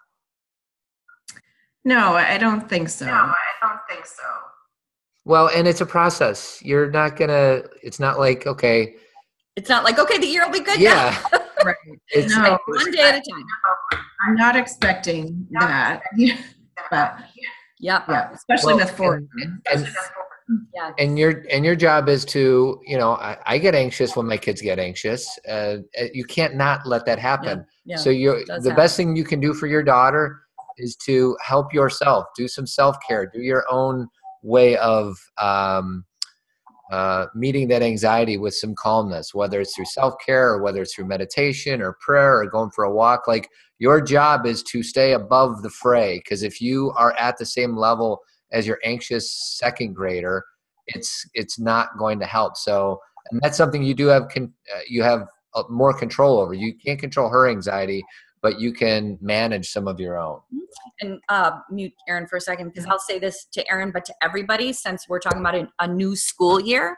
No, I don't think so. Well, and it's a process. It's not like, okay. It's not like, okay, the year will be good. Yeah. Right. It's No, one day at a time. I'm not expecting that. But Yeah. Especially with 4. Yeah. And your job is to, I get anxious when my kids get anxious. You can't not let that happen. Yeah. So the best thing you can do for your daughter is to help yourself, do some self-care, do your own way of meeting that anxiety with some calmness, whether it's through self-care or whether it's through meditation or prayer or going for a walk. Like, your job is to stay above the fray, because if you are at the same level as your anxious second grader, it's not going to help. So, and that's something you do have, you have more control over. You can't control her anxiety, but you can manage some of your own. And mute Erin for a second, because I'll say this to Erin, but to everybody, since we're talking about a new school year.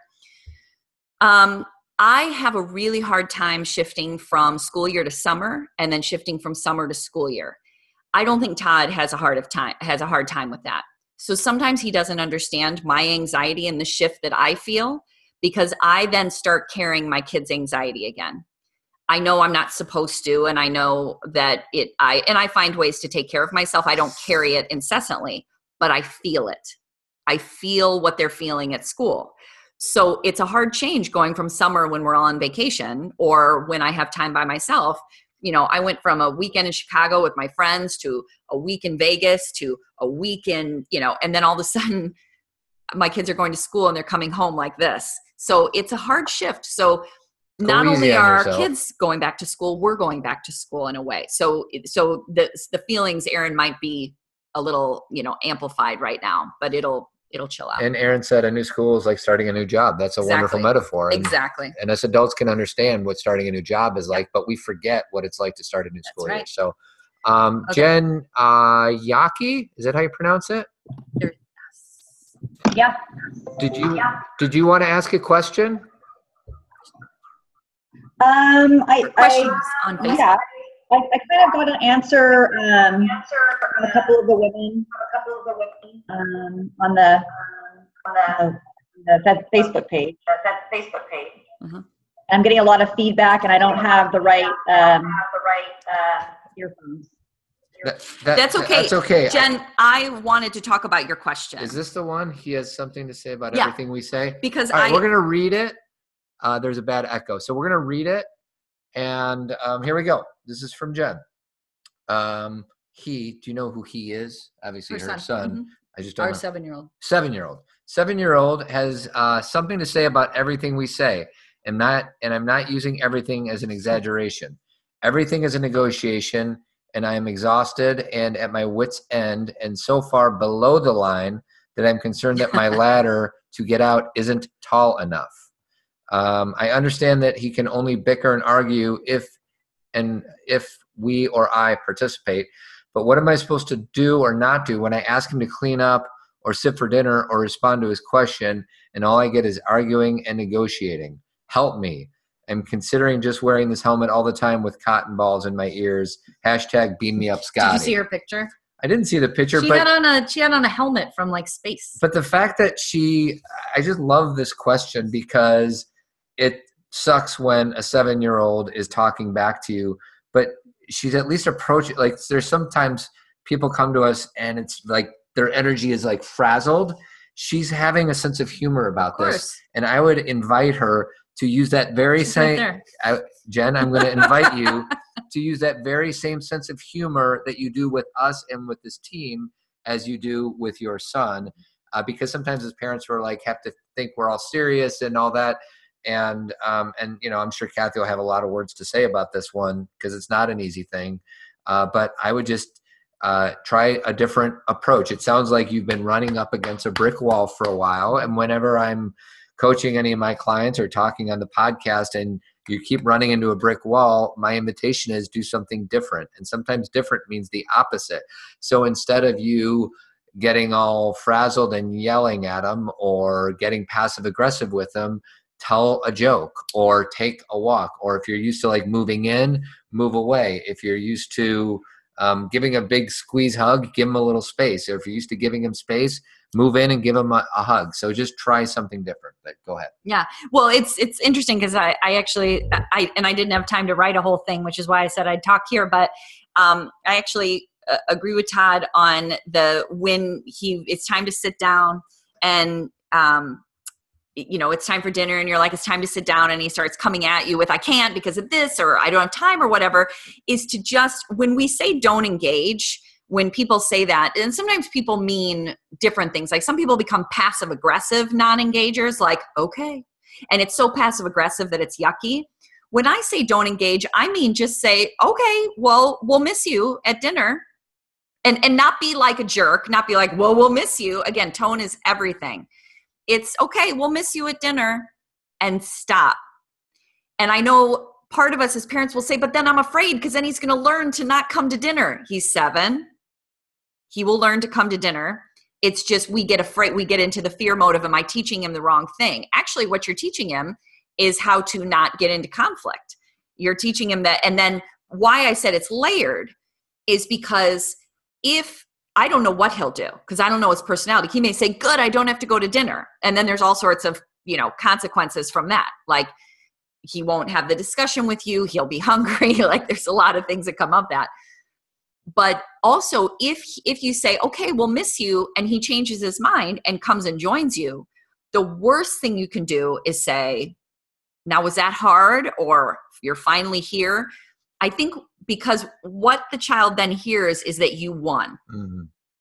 I have a really hard time shifting from school year to summer, and then shifting from summer to school year. I don't think Todd has a hard time with that. So sometimes he doesn't understand my anxiety and the shift that I feel, because I then start carrying my kids' anxiety again. I know I'm not supposed to, and I know that I find ways to take care of myself. I don't carry it incessantly, but I feel it. I feel what they're feeling at school. So it's a hard change going from summer when we're all on vacation, or when I have time by myself. I went from a weekend in Chicago with my friends to a week in Vegas to a week in, and then all of a sudden my kids are going to school and they're coming home like this. So it's a hard shift. So not only are our kids going back to school, we're going back to school in a way. So the feelings, Erin, might be a little, amplified right now, but it'll chill out. And Erin said a new school is like starting a new job. That's a wonderful metaphor. Exactly. And us adults can understand what starting a new job is like, but we forget what it's like to start a new school year. So okay. Jen Yaki, is that how you pronounce it? Yeah. Did you want to ask a question? Questions on Facebook. Yeah, I kind of got an answer from a couple of the women on the Facebook page. Mm-hmm. I'm getting a lot of feedback, and I don't have the right earphones. That's okay. That's okay. Jen, I wanted to talk about your question. Is this the one? He has something to say about everything we say? Because all right, we're going to read it. There's a bad echo. So we're going to read it. And here we go. This is from Jen. Do you know who he is? Obviously her son. Mm-hmm. I just don't know. 7-year-old. 7-year-old has something to say about everything we say. And I'm not using everything as an exaggeration. Everything is a negotiation, and I am exhausted and at my wit's end, and so far below the line that I'm concerned that my ladder to get out isn't tall enough. I understand that he can only bicker and argue if we or I participate, But what am I supposed to do or not do when I ask him to clean up or sit for dinner or respond to his question, and all I get is arguing and negotiating? Help me. I'm considering just wearing this helmet all the time with cotton balls in my ears. # beam me up, Scotty. Did you see her picture? I didn't see the picture, She but had on a helmet from like space. but the fact that I just love this question, because it sucks when a 7-year-old is talking back to you, but she's at least approaching, like there's sometimes people come to us and it's like their energy is like frazzled. She's having a sense of humor about this. And I would invite her to use that very same, Jen, I'm going to invite you to use that very same sense of humor that you do with us and with this team as you do with your son. Because sometimes as parents we're like, have to think we're all serious and all that. And you know, I'm sure Kathy will have a lot of words to say about this one, because it's not an easy thing. But I would just try a different approach. It sounds like you've been running up against a brick wall for a while. And whenever I'm coaching any of my clients or talking on the podcast and you keep running into a brick wall, my invitation is do something different. And sometimes different means the opposite. So instead of you getting all frazzled and yelling at them or getting passive aggressive with them, tell a joke or take a walk. Or if you're used to like moving in, move away. If you're used to giving a big squeeze hug, give him a little space. Or if you're used to giving him space, move in and give him a hug. So just try something different. But go ahead. Yeah. Well, it's interesting because I didn't have time to write a whole thing, which is why I said I'd talk here. But I actually agree with Todd on it's time to sit down and, you know, it's time for dinner and you're like, it's time to sit down, and he starts coming at you with, I can't because of this, or I don't have time or whatever, is to just, when we say don't engage, when people say that, and sometimes people mean different things. Like some people become passive aggressive non-engagers, like, okay. And it's so passive aggressive that it's yucky. When I say don't engage, I mean, just say, okay, well, we'll miss you at dinner. And not be like a jerk, not be like, well, we'll miss you. Again, tone is everything. It's okay, we'll miss you at dinner, and stop. And I know part of us as parents will say, but then I'm afraid because then he's going to learn to not come to dinner. He's 7. He will learn to come to dinner. It's just we get afraid. We get into the fear mode of, am I teaching him the wrong thing? Actually, what you're teaching him is how to not get into conflict. You're teaching him that. And then why I said it's layered is because if I don't know what he'll do, because I don't know his personality. He may say, good, I don't have to go to dinner. And then there's all sorts of, you know, consequences from that. Like he won't have the discussion with you. He'll be hungry. Like there's a lot of things that come up that. But also if you say, okay, we'll miss you, and he changes his mind and comes and joins you, the worst thing you can do is say, now was that hard? Or you're finally here. I think because what the child then hears is that you won. Mm-hmm.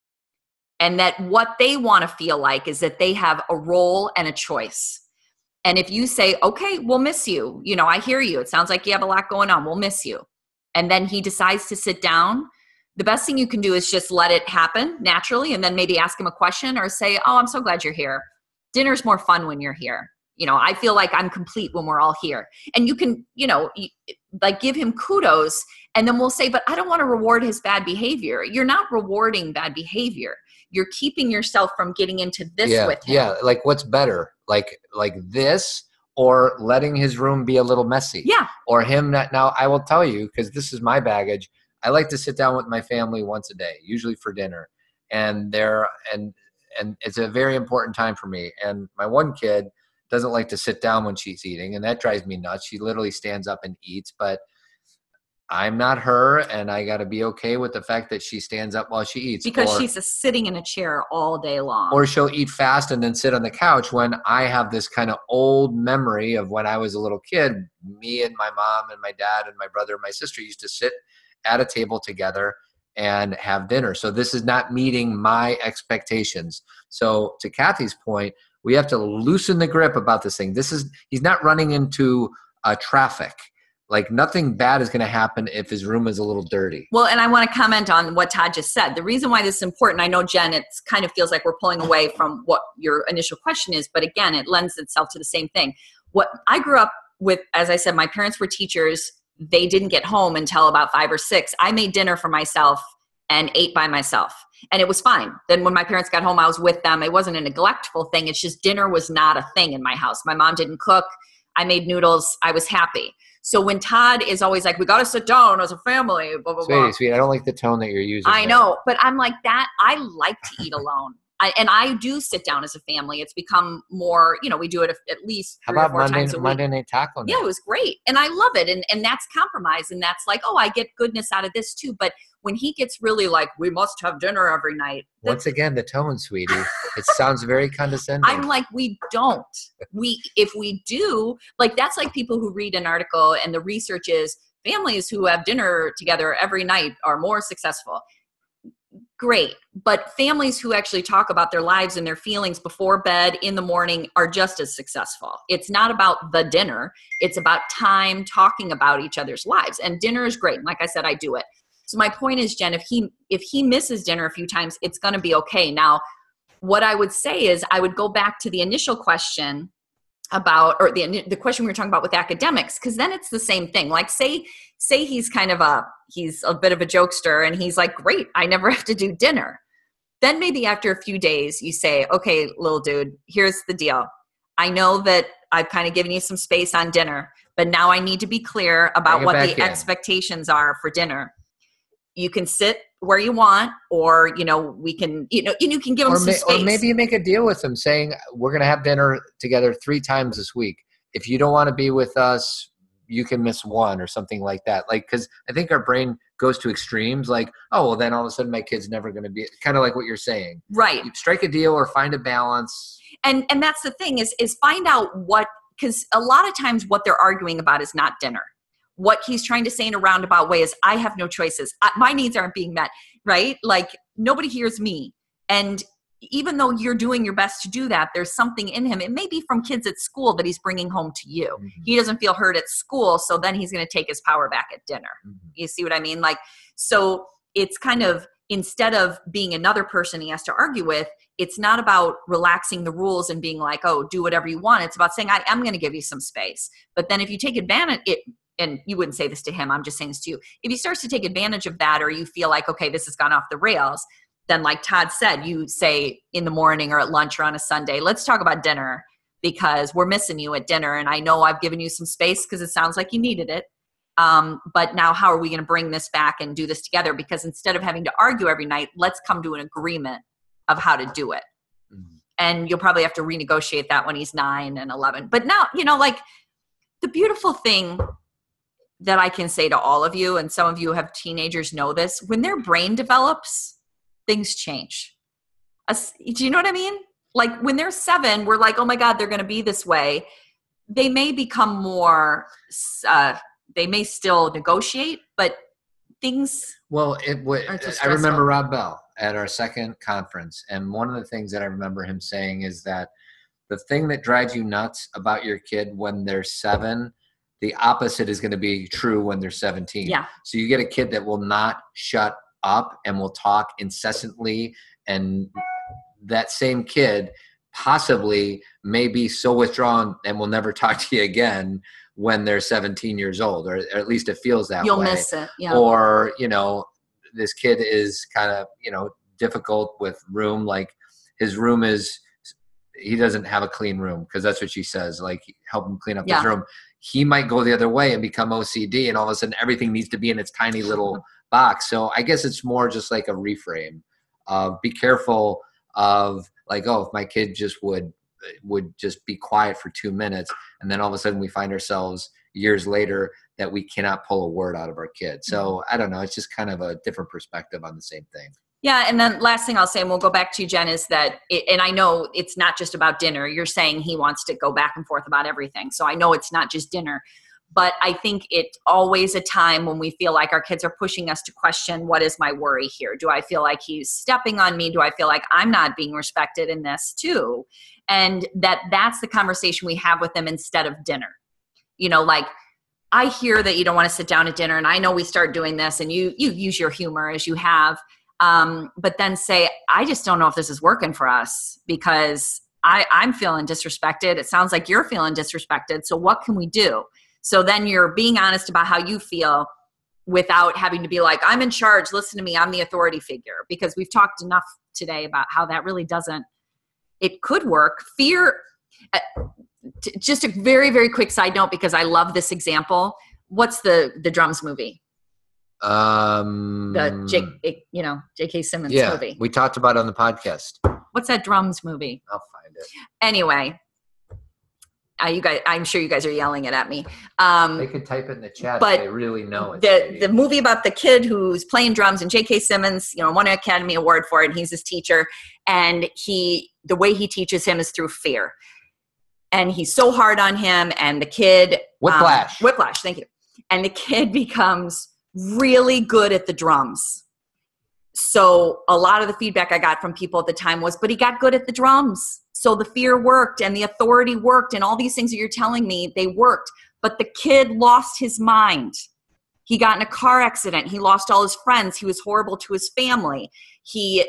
And that what they want to feel like is that they have a role and a choice. And if you say, okay, we'll miss you. You know, I hear you. It sounds like you have a lot going on. We'll miss you. And then he decides to sit down. The best thing you can do is just let it happen naturally. And then maybe ask him a question or say, oh, I'm so glad you're here. Dinner's more fun when you're here. You know, I feel like I'm complete when we're all here. And you can, you know, like give him kudos. And then we'll say, but I don't want to reward his bad behavior. You're not rewarding bad behavior. You're keeping yourself from getting into this with him. Yeah, like what's better? Like this, or letting his room be a little messy? Yeah. Or him not. Now, I will tell you, because this is my baggage, I like to sit down with my family once a day, usually for dinner. And it's a very important time for me. And my one kid doesn't like to sit down when she's eating, and that drives me nuts. She literally stands up and eats, but I'm not her, and I got to be okay with the fact that she stands up while she eats. Because she's sitting in a chair all day long. Or she'll eat fast and then sit on the couch, when I have this kind of old memory of when I was a little kid. Me and my mom and my dad and my brother and my sister used to sit at a table together and have dinner. So this is not meeting my expectations. So to Kathy's point, we have to loosen the grip about this thing. He's not running into traffic. Like nothing bad is going to happen if his room is a little dirty. Well, and I want to comment on what Todd just said. The reason why this is important, I know, Jen, it kind of feels like we're pulling away from what your initial question is, but again, it lends itself to the same thing. What I grew up with, as I said, my parents were teachers. They didn't get home until about 5 or 6. I made dinner for myself and ate by myself. And it was fine. Then when my parents got home, I was with them. It wasn't a neglectful thing. It's just dinner was not a thing in my house. My mom didn't cook. I made noodles. I was happy. So when Todd is always like, we got to sit down as a family, blah, blah, blah. Sweetie, I don't like the tone that you're using. I know, but I'm like that. I like to eat alone. I do sit down as a family. It's become more, we do it at least 3 or 4 times a week. Monday night taco night? Yeah, it was great. And I love it. And that's compromise. And that's like, I get goodness out of this too. But when he gets really like, we must have dinner every night. Once again, the tone, sweetie. It sounds very condescending. I'm like, we don't. If we do, like, that's like people who read an article and the research is families who have dinner together every night are more successful. Great. But families who actually talk about their lives and their feelings before bed in the morning are just as successful. It's not about the dinner. It's about time talking about each other's lives. And dinner is great. And like I said, I do it. So my point is, Jen, if he misses dinner a few times, it's going to be okay. Now, what I would say is I would go back to the initial question about, or the question we were talking about with academics, because then it's the same thing. Like say he's he's a bit of a jokester and he's like, great, I never have to do dinner. Then maybe after a few days you say, okay, little dude, here's the deal. I know that I've kind of given you some space on dinner, but now I need to be clear about what the expectations are for dinner. You can sit where you want, or, we can, you can give them some space. Or maybe you make a deal with them saying, we're going to have dinner together 3 times this week. If you don't want to be with us, you can miss 1 or something like that. Like, cause I think our brain goes to extremes. Like, oh, well then all of a sudden my kid's never going to be, kind of like what you're saying. Right. You strike a deal or find a balance. And that's the thing is find out cause a lot of times what they're arguing about is not dinner. What he's trying to say in a roundabout way is, I have no choices. My needs aren't being met, right? Like, nobody hears me. And even though you're doing your best to do that, there's something in him. It may be from kids at school that he's bringing home to you. Mm-hmm. He doesn't feel heard at school, so then he's going to take his power back at dinner. Mm-hmm. You see what I mean? Like, so it's kind of, instead of being another person he has to argue with, it's not about relaxing the rules and being like, oh, do whatever you want. It's about saying, I am going to give you some space. But then if you take advantage, and you wouldn't say this to him, I'm just saying this to you. If he starts to take advantage of that, or you feel like, okay, this has gone off the rails, then like Todd said, you say in the morning or at lunch or on a Sunday, let's talk about dinner because we're missing you at dinner. And I know I've given you some space because it sounds like you needed it. But now how are we going to bring this back and do this together? Because instead of having to argue every night, let's come to an agreement of how to do it. Mm-hmm. And you'll probably have to renegotiate that when he's 9 and 11. But now, like the beautiful thing that I can say to all of you, and some of you have teenagers know this, when their brain develops, things change. Do you know what I mean? Like when they're 7, we're like, oh my God, they're going to be this way. They may become more, they may still negotiate, but things. Well, I remember Rob Bell at our second conference. And one of the things that I remember him saying is that the thing that drives you nuts about your kid when they're 7, the opposite is going to be true when they're 17. Yeah. So you get a kid that will not shut up and will talk incessantly. And that same kid possibly may be so withdrawn and will never talk to you again when they're 17 years old, or at least it feels that You'll way. You'll miss it. Yeah. Or, this kid is kind of, difficult with room. Like his room he doesn't have a clean room because that's what she says. Like help him clean up his room. He might go the other way and become OCD, and all of a sudden everything needs to be in its tiny little box. So I guess it's more just like a reframe of be careful of like, oh, if my kid just would just be quiet for 2 minutes, and then all of a sudden we find ourselves years later that we cannot pull a word out of our kid. So I don't know. It's just kind of a different perspective on the same thing. Yeah. And then last thing I'll say, and we'll go back to you, Jen, is that, and I know it's not just about dinner. You're saying he wants to go back and forth about everything. So I know it's not just dinner, but I think it's always a time when we feel like our kids are pushing us to question, what is my worry here? Do I feel like he's stepping on me? Do I feel like I'm not being respected in this too? And that's the conversation we have with them instead of dinner. Like, I hear that you don't want to sit down at dinner, and I know we start doing this, and you use your humor as you have. But then say, I just don't know if this is working for us because I'm feeling disrespected. It sounds like you're feeling disrespected. So what can we do? So then you're being honest about how you feel. without having to be like, I'm in charge, listen to me, I'm the authority figure. Because we've talked enough today about how that really doesn't, it could work. Fear, just a very, very quick side note, because I love this example. What's the drums movie? J.K. Simmons movie. We talked about it on the podcast. What's that drums movie? I'll find it. Anyway, you guys, I'm sure you guys are yelling it at me. They could type it in the chat but if they really know it. The movie about the kid who's playing drums, and J.K. Simmons, won an Academy Award for it, and he's his teacher. And the way he teaches him is through fear. And he's so hard on him, and the kid... Whiplash, thank you. And the kid becomes really good at the drums. So a lot of the feedback I got from people at the time was, but he got good at the drums. So the fear worked and the authority worked and all these things that you're telling me, they worked. But the kid lost his mind. He got in a car accident. He lost all his friends. He was horrible to his family. He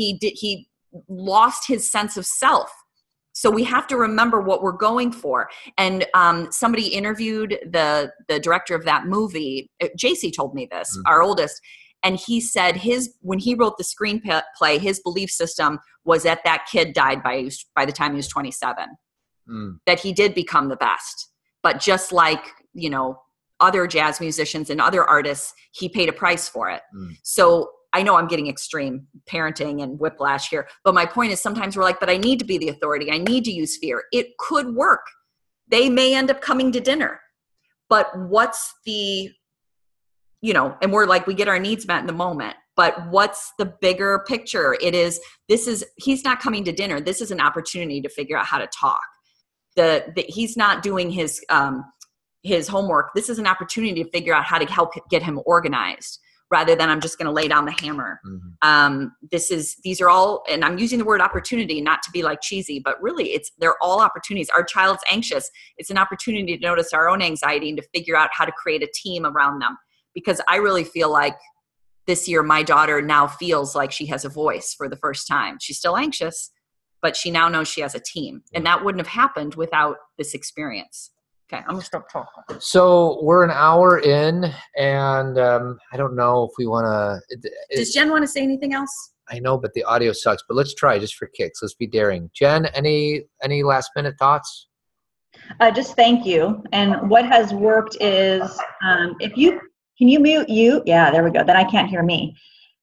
lost his sense of self. So we have to remember what we're going for. And somebody interviewed the director of that movie. JC told me this, our oldest. And he said when he wrote the screenplay, his belief system was that kid died by the time he was 27. That he did become the best. But just like, other jazz musicians and other artists, he paid a price for it. So I know I'm getting extreme parenting and whiplash here, but my point is sometimes we're like, but I need to be the authority. I need to use fear. It could work. They may end up coming to dinner, but what's the, and we're like, we get our needs met in the moment, but what's the bigger picture? He's not coming to dinner. This is an opportunity to figure out how to talk. He's not doing his homework. This is an opportunity to figure out how to help get him organized, rather than I'm just going to lay down the hammer. These are all, and I'm using the word opportunity not to be like cheesy, but really they're all opportunities. Our child's anxious. It's an opportunity to notice our own anxiety and to figure out how to create a team around them. Because I really feel like this year, my daughter now feels like she has a voice for the first time. She's still anxious, but she now knows she has a team. And that wouldn't have happened without this experience. Okay, I'm going to stop talking. So we're an hour in, and I don't know if we want to... Does Jen want to say anything else? I know, but the audio sucks. But let's try just for kicks. Let's be daring. Jen, any last-minute thoughts? Just thank you. And what has worked is, can you mute you? Yeah, there we go. Then I can't hear me.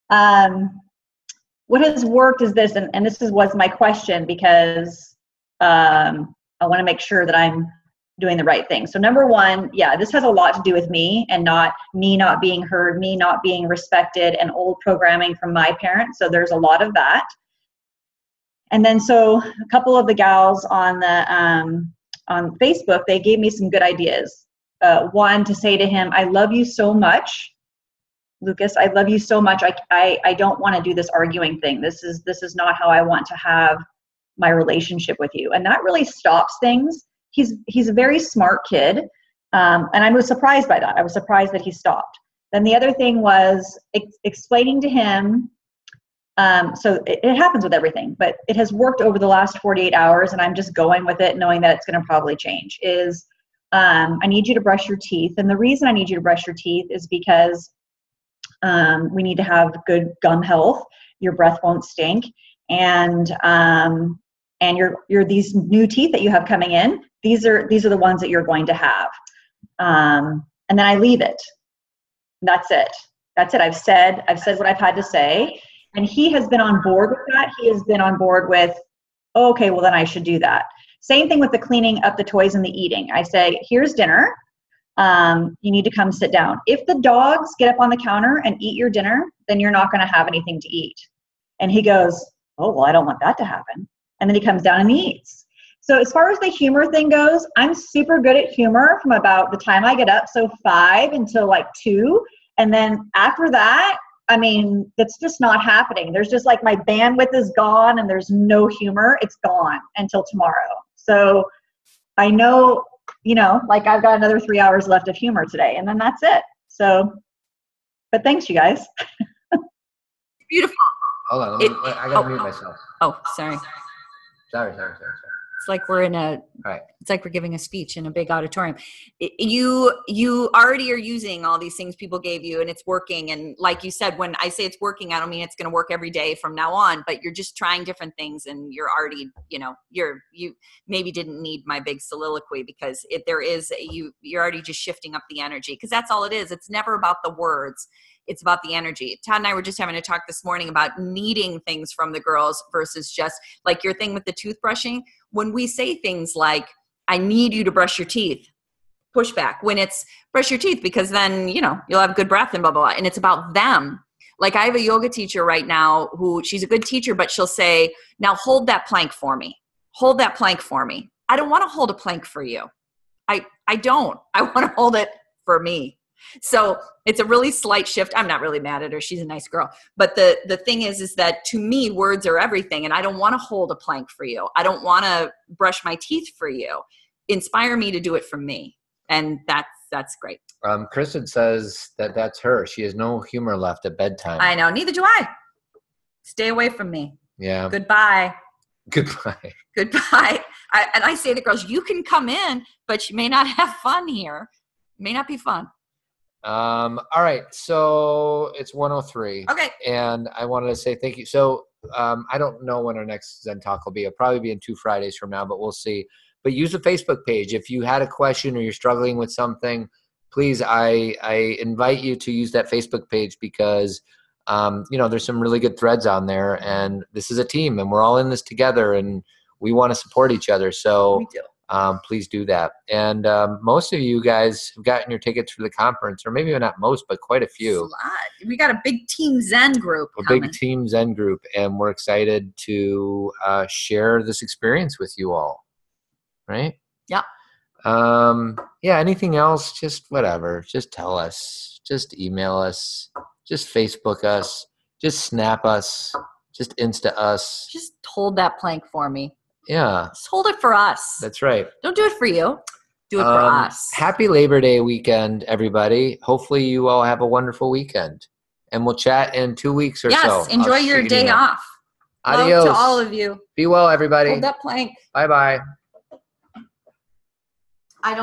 What has worked is this, and this was my question, because I want to make sure that I'm doing the right thing. So number one, this has a lot to do with me and not being heard, me not being respected, and old programming from my parents. So there's a lot of that. And then so a couple of the gals on Facebook, they gave me some good ideas. One, to say to him, I love you so much, Lucas. I love you so much. I don't want to do this arguing thing. This is not how I want to have my relationship with you. And that really stops things. He's a very smart kid, and I was surprised by that. I was surprised that he stopped. Then the other thing was explaining to him, so it happens with everything, but it has worked over the last 48 hours, and I'm just going with it knowing that it's going to probably change, is I need you to brush your teeth. And the reason I need you to brush your teeth is because we need to have good gum health. Your breath won't stink. And these new teeth that you have coming in, these are the ones that you're going to have. And then I leave it. That's it. I've said what I've had to say. And he has been on board with that. He has been on board with, oh, okay, well then I should do that. Same thing with the cleaning up the toys and the eating. I say, here's dinner. You need to come sit down. If the dogs get up on the counter and eat your dinner, then you're not going to have anything to eat. And he goes, oh, well, I don't want that to happen. And then he comes down and he eats. So as far as the humor thing goes, I'm super good at humor from about the time I get up, so 5 until like 2. And then after that, I mean, that's just not happening. There's just like my bandwidth is gone and there's no humor. It's gone until tomorrow. So I know, like I've got another 3 hours left of humor today, and then that's it. So, but thanks, you guys. Beautiful. Hold on, I gotta mute myself. Oh, sorry. Sorry. It's like we're in a, Right. It's like we're giving a speech in a big auditorium. You already are using all these things people gave you and it's working. And like you said, when I say it's working, I don't mean it's going to work every day from now on, but you're just trying different things and you're already, you maybe didn't need my big soliloquy because you're already just shifting up the energy because that's all it is. It's never about the words. It's about the energy. Todd and I were just having a talk this morning about needing things from the girls versus just like your thing with the toothbrushing. When we say things like, I need you to brush your teeth, pushback. When it's brush your teeth because then, you'll have good breath and blah, blah, blah. And it's about them. Like I have a yoga teacher right now who she's a good teacher, but she'll say, now hold that plank for me. Hold that plank for me. I don't want to hold a plank for you. I don't. I want to hold it for me. So it's a really slight shift. I'm not really mad at her. She's a nice girl. But the thing is that to me, words are everything. And I don't want to hold a plank for you. I don't want to brush my teeth for you. Inspire me to do it for me. And that's great. Kristen says that's her. She has no humor left at bedtime. I know. Neither do I. Stay away from me. Yeah. Goodbye. Goodbye. Goodbye. I say to the girls, you can come in, but you may not have fun here. It may not be fun. All right. So it's 1:03. Okay. And I wanted to say thank you. So I don't know when our next Zen Talk will be. It'll probably be in 2 Fridays from now, but we'll see. But use the Facebook page. If you had a question or you're struggling with something, please, I invite you to use that Facebook page because, there's some really good threads on there. And this is a team and we're all in this together and we want to support each other. So We do. Please do that. And most of you guys have gotten your tickets for the conference, or maybe not most, but quite a few. We got a big Team Zen group coming. Big Team Zen group. And we're excited to share this experience with you all. Right? Yeah. Anything else? Just whatever. Just tell us. Just email us. Just Facebook us. Just Snap us. Just Insta us. Just hold that plank for me. Yeah. Just hold it for us. That's right. Don't do it for you. Do it for us. Happy Labor Day weekend, everybody. Hopefully you all have a wonderful weekend. And we'll chat in 2 weeks or so. Yes, enjoy your day off. Adios. Love to all of you. Be well, everybody. Hold that plank. Bye-bye.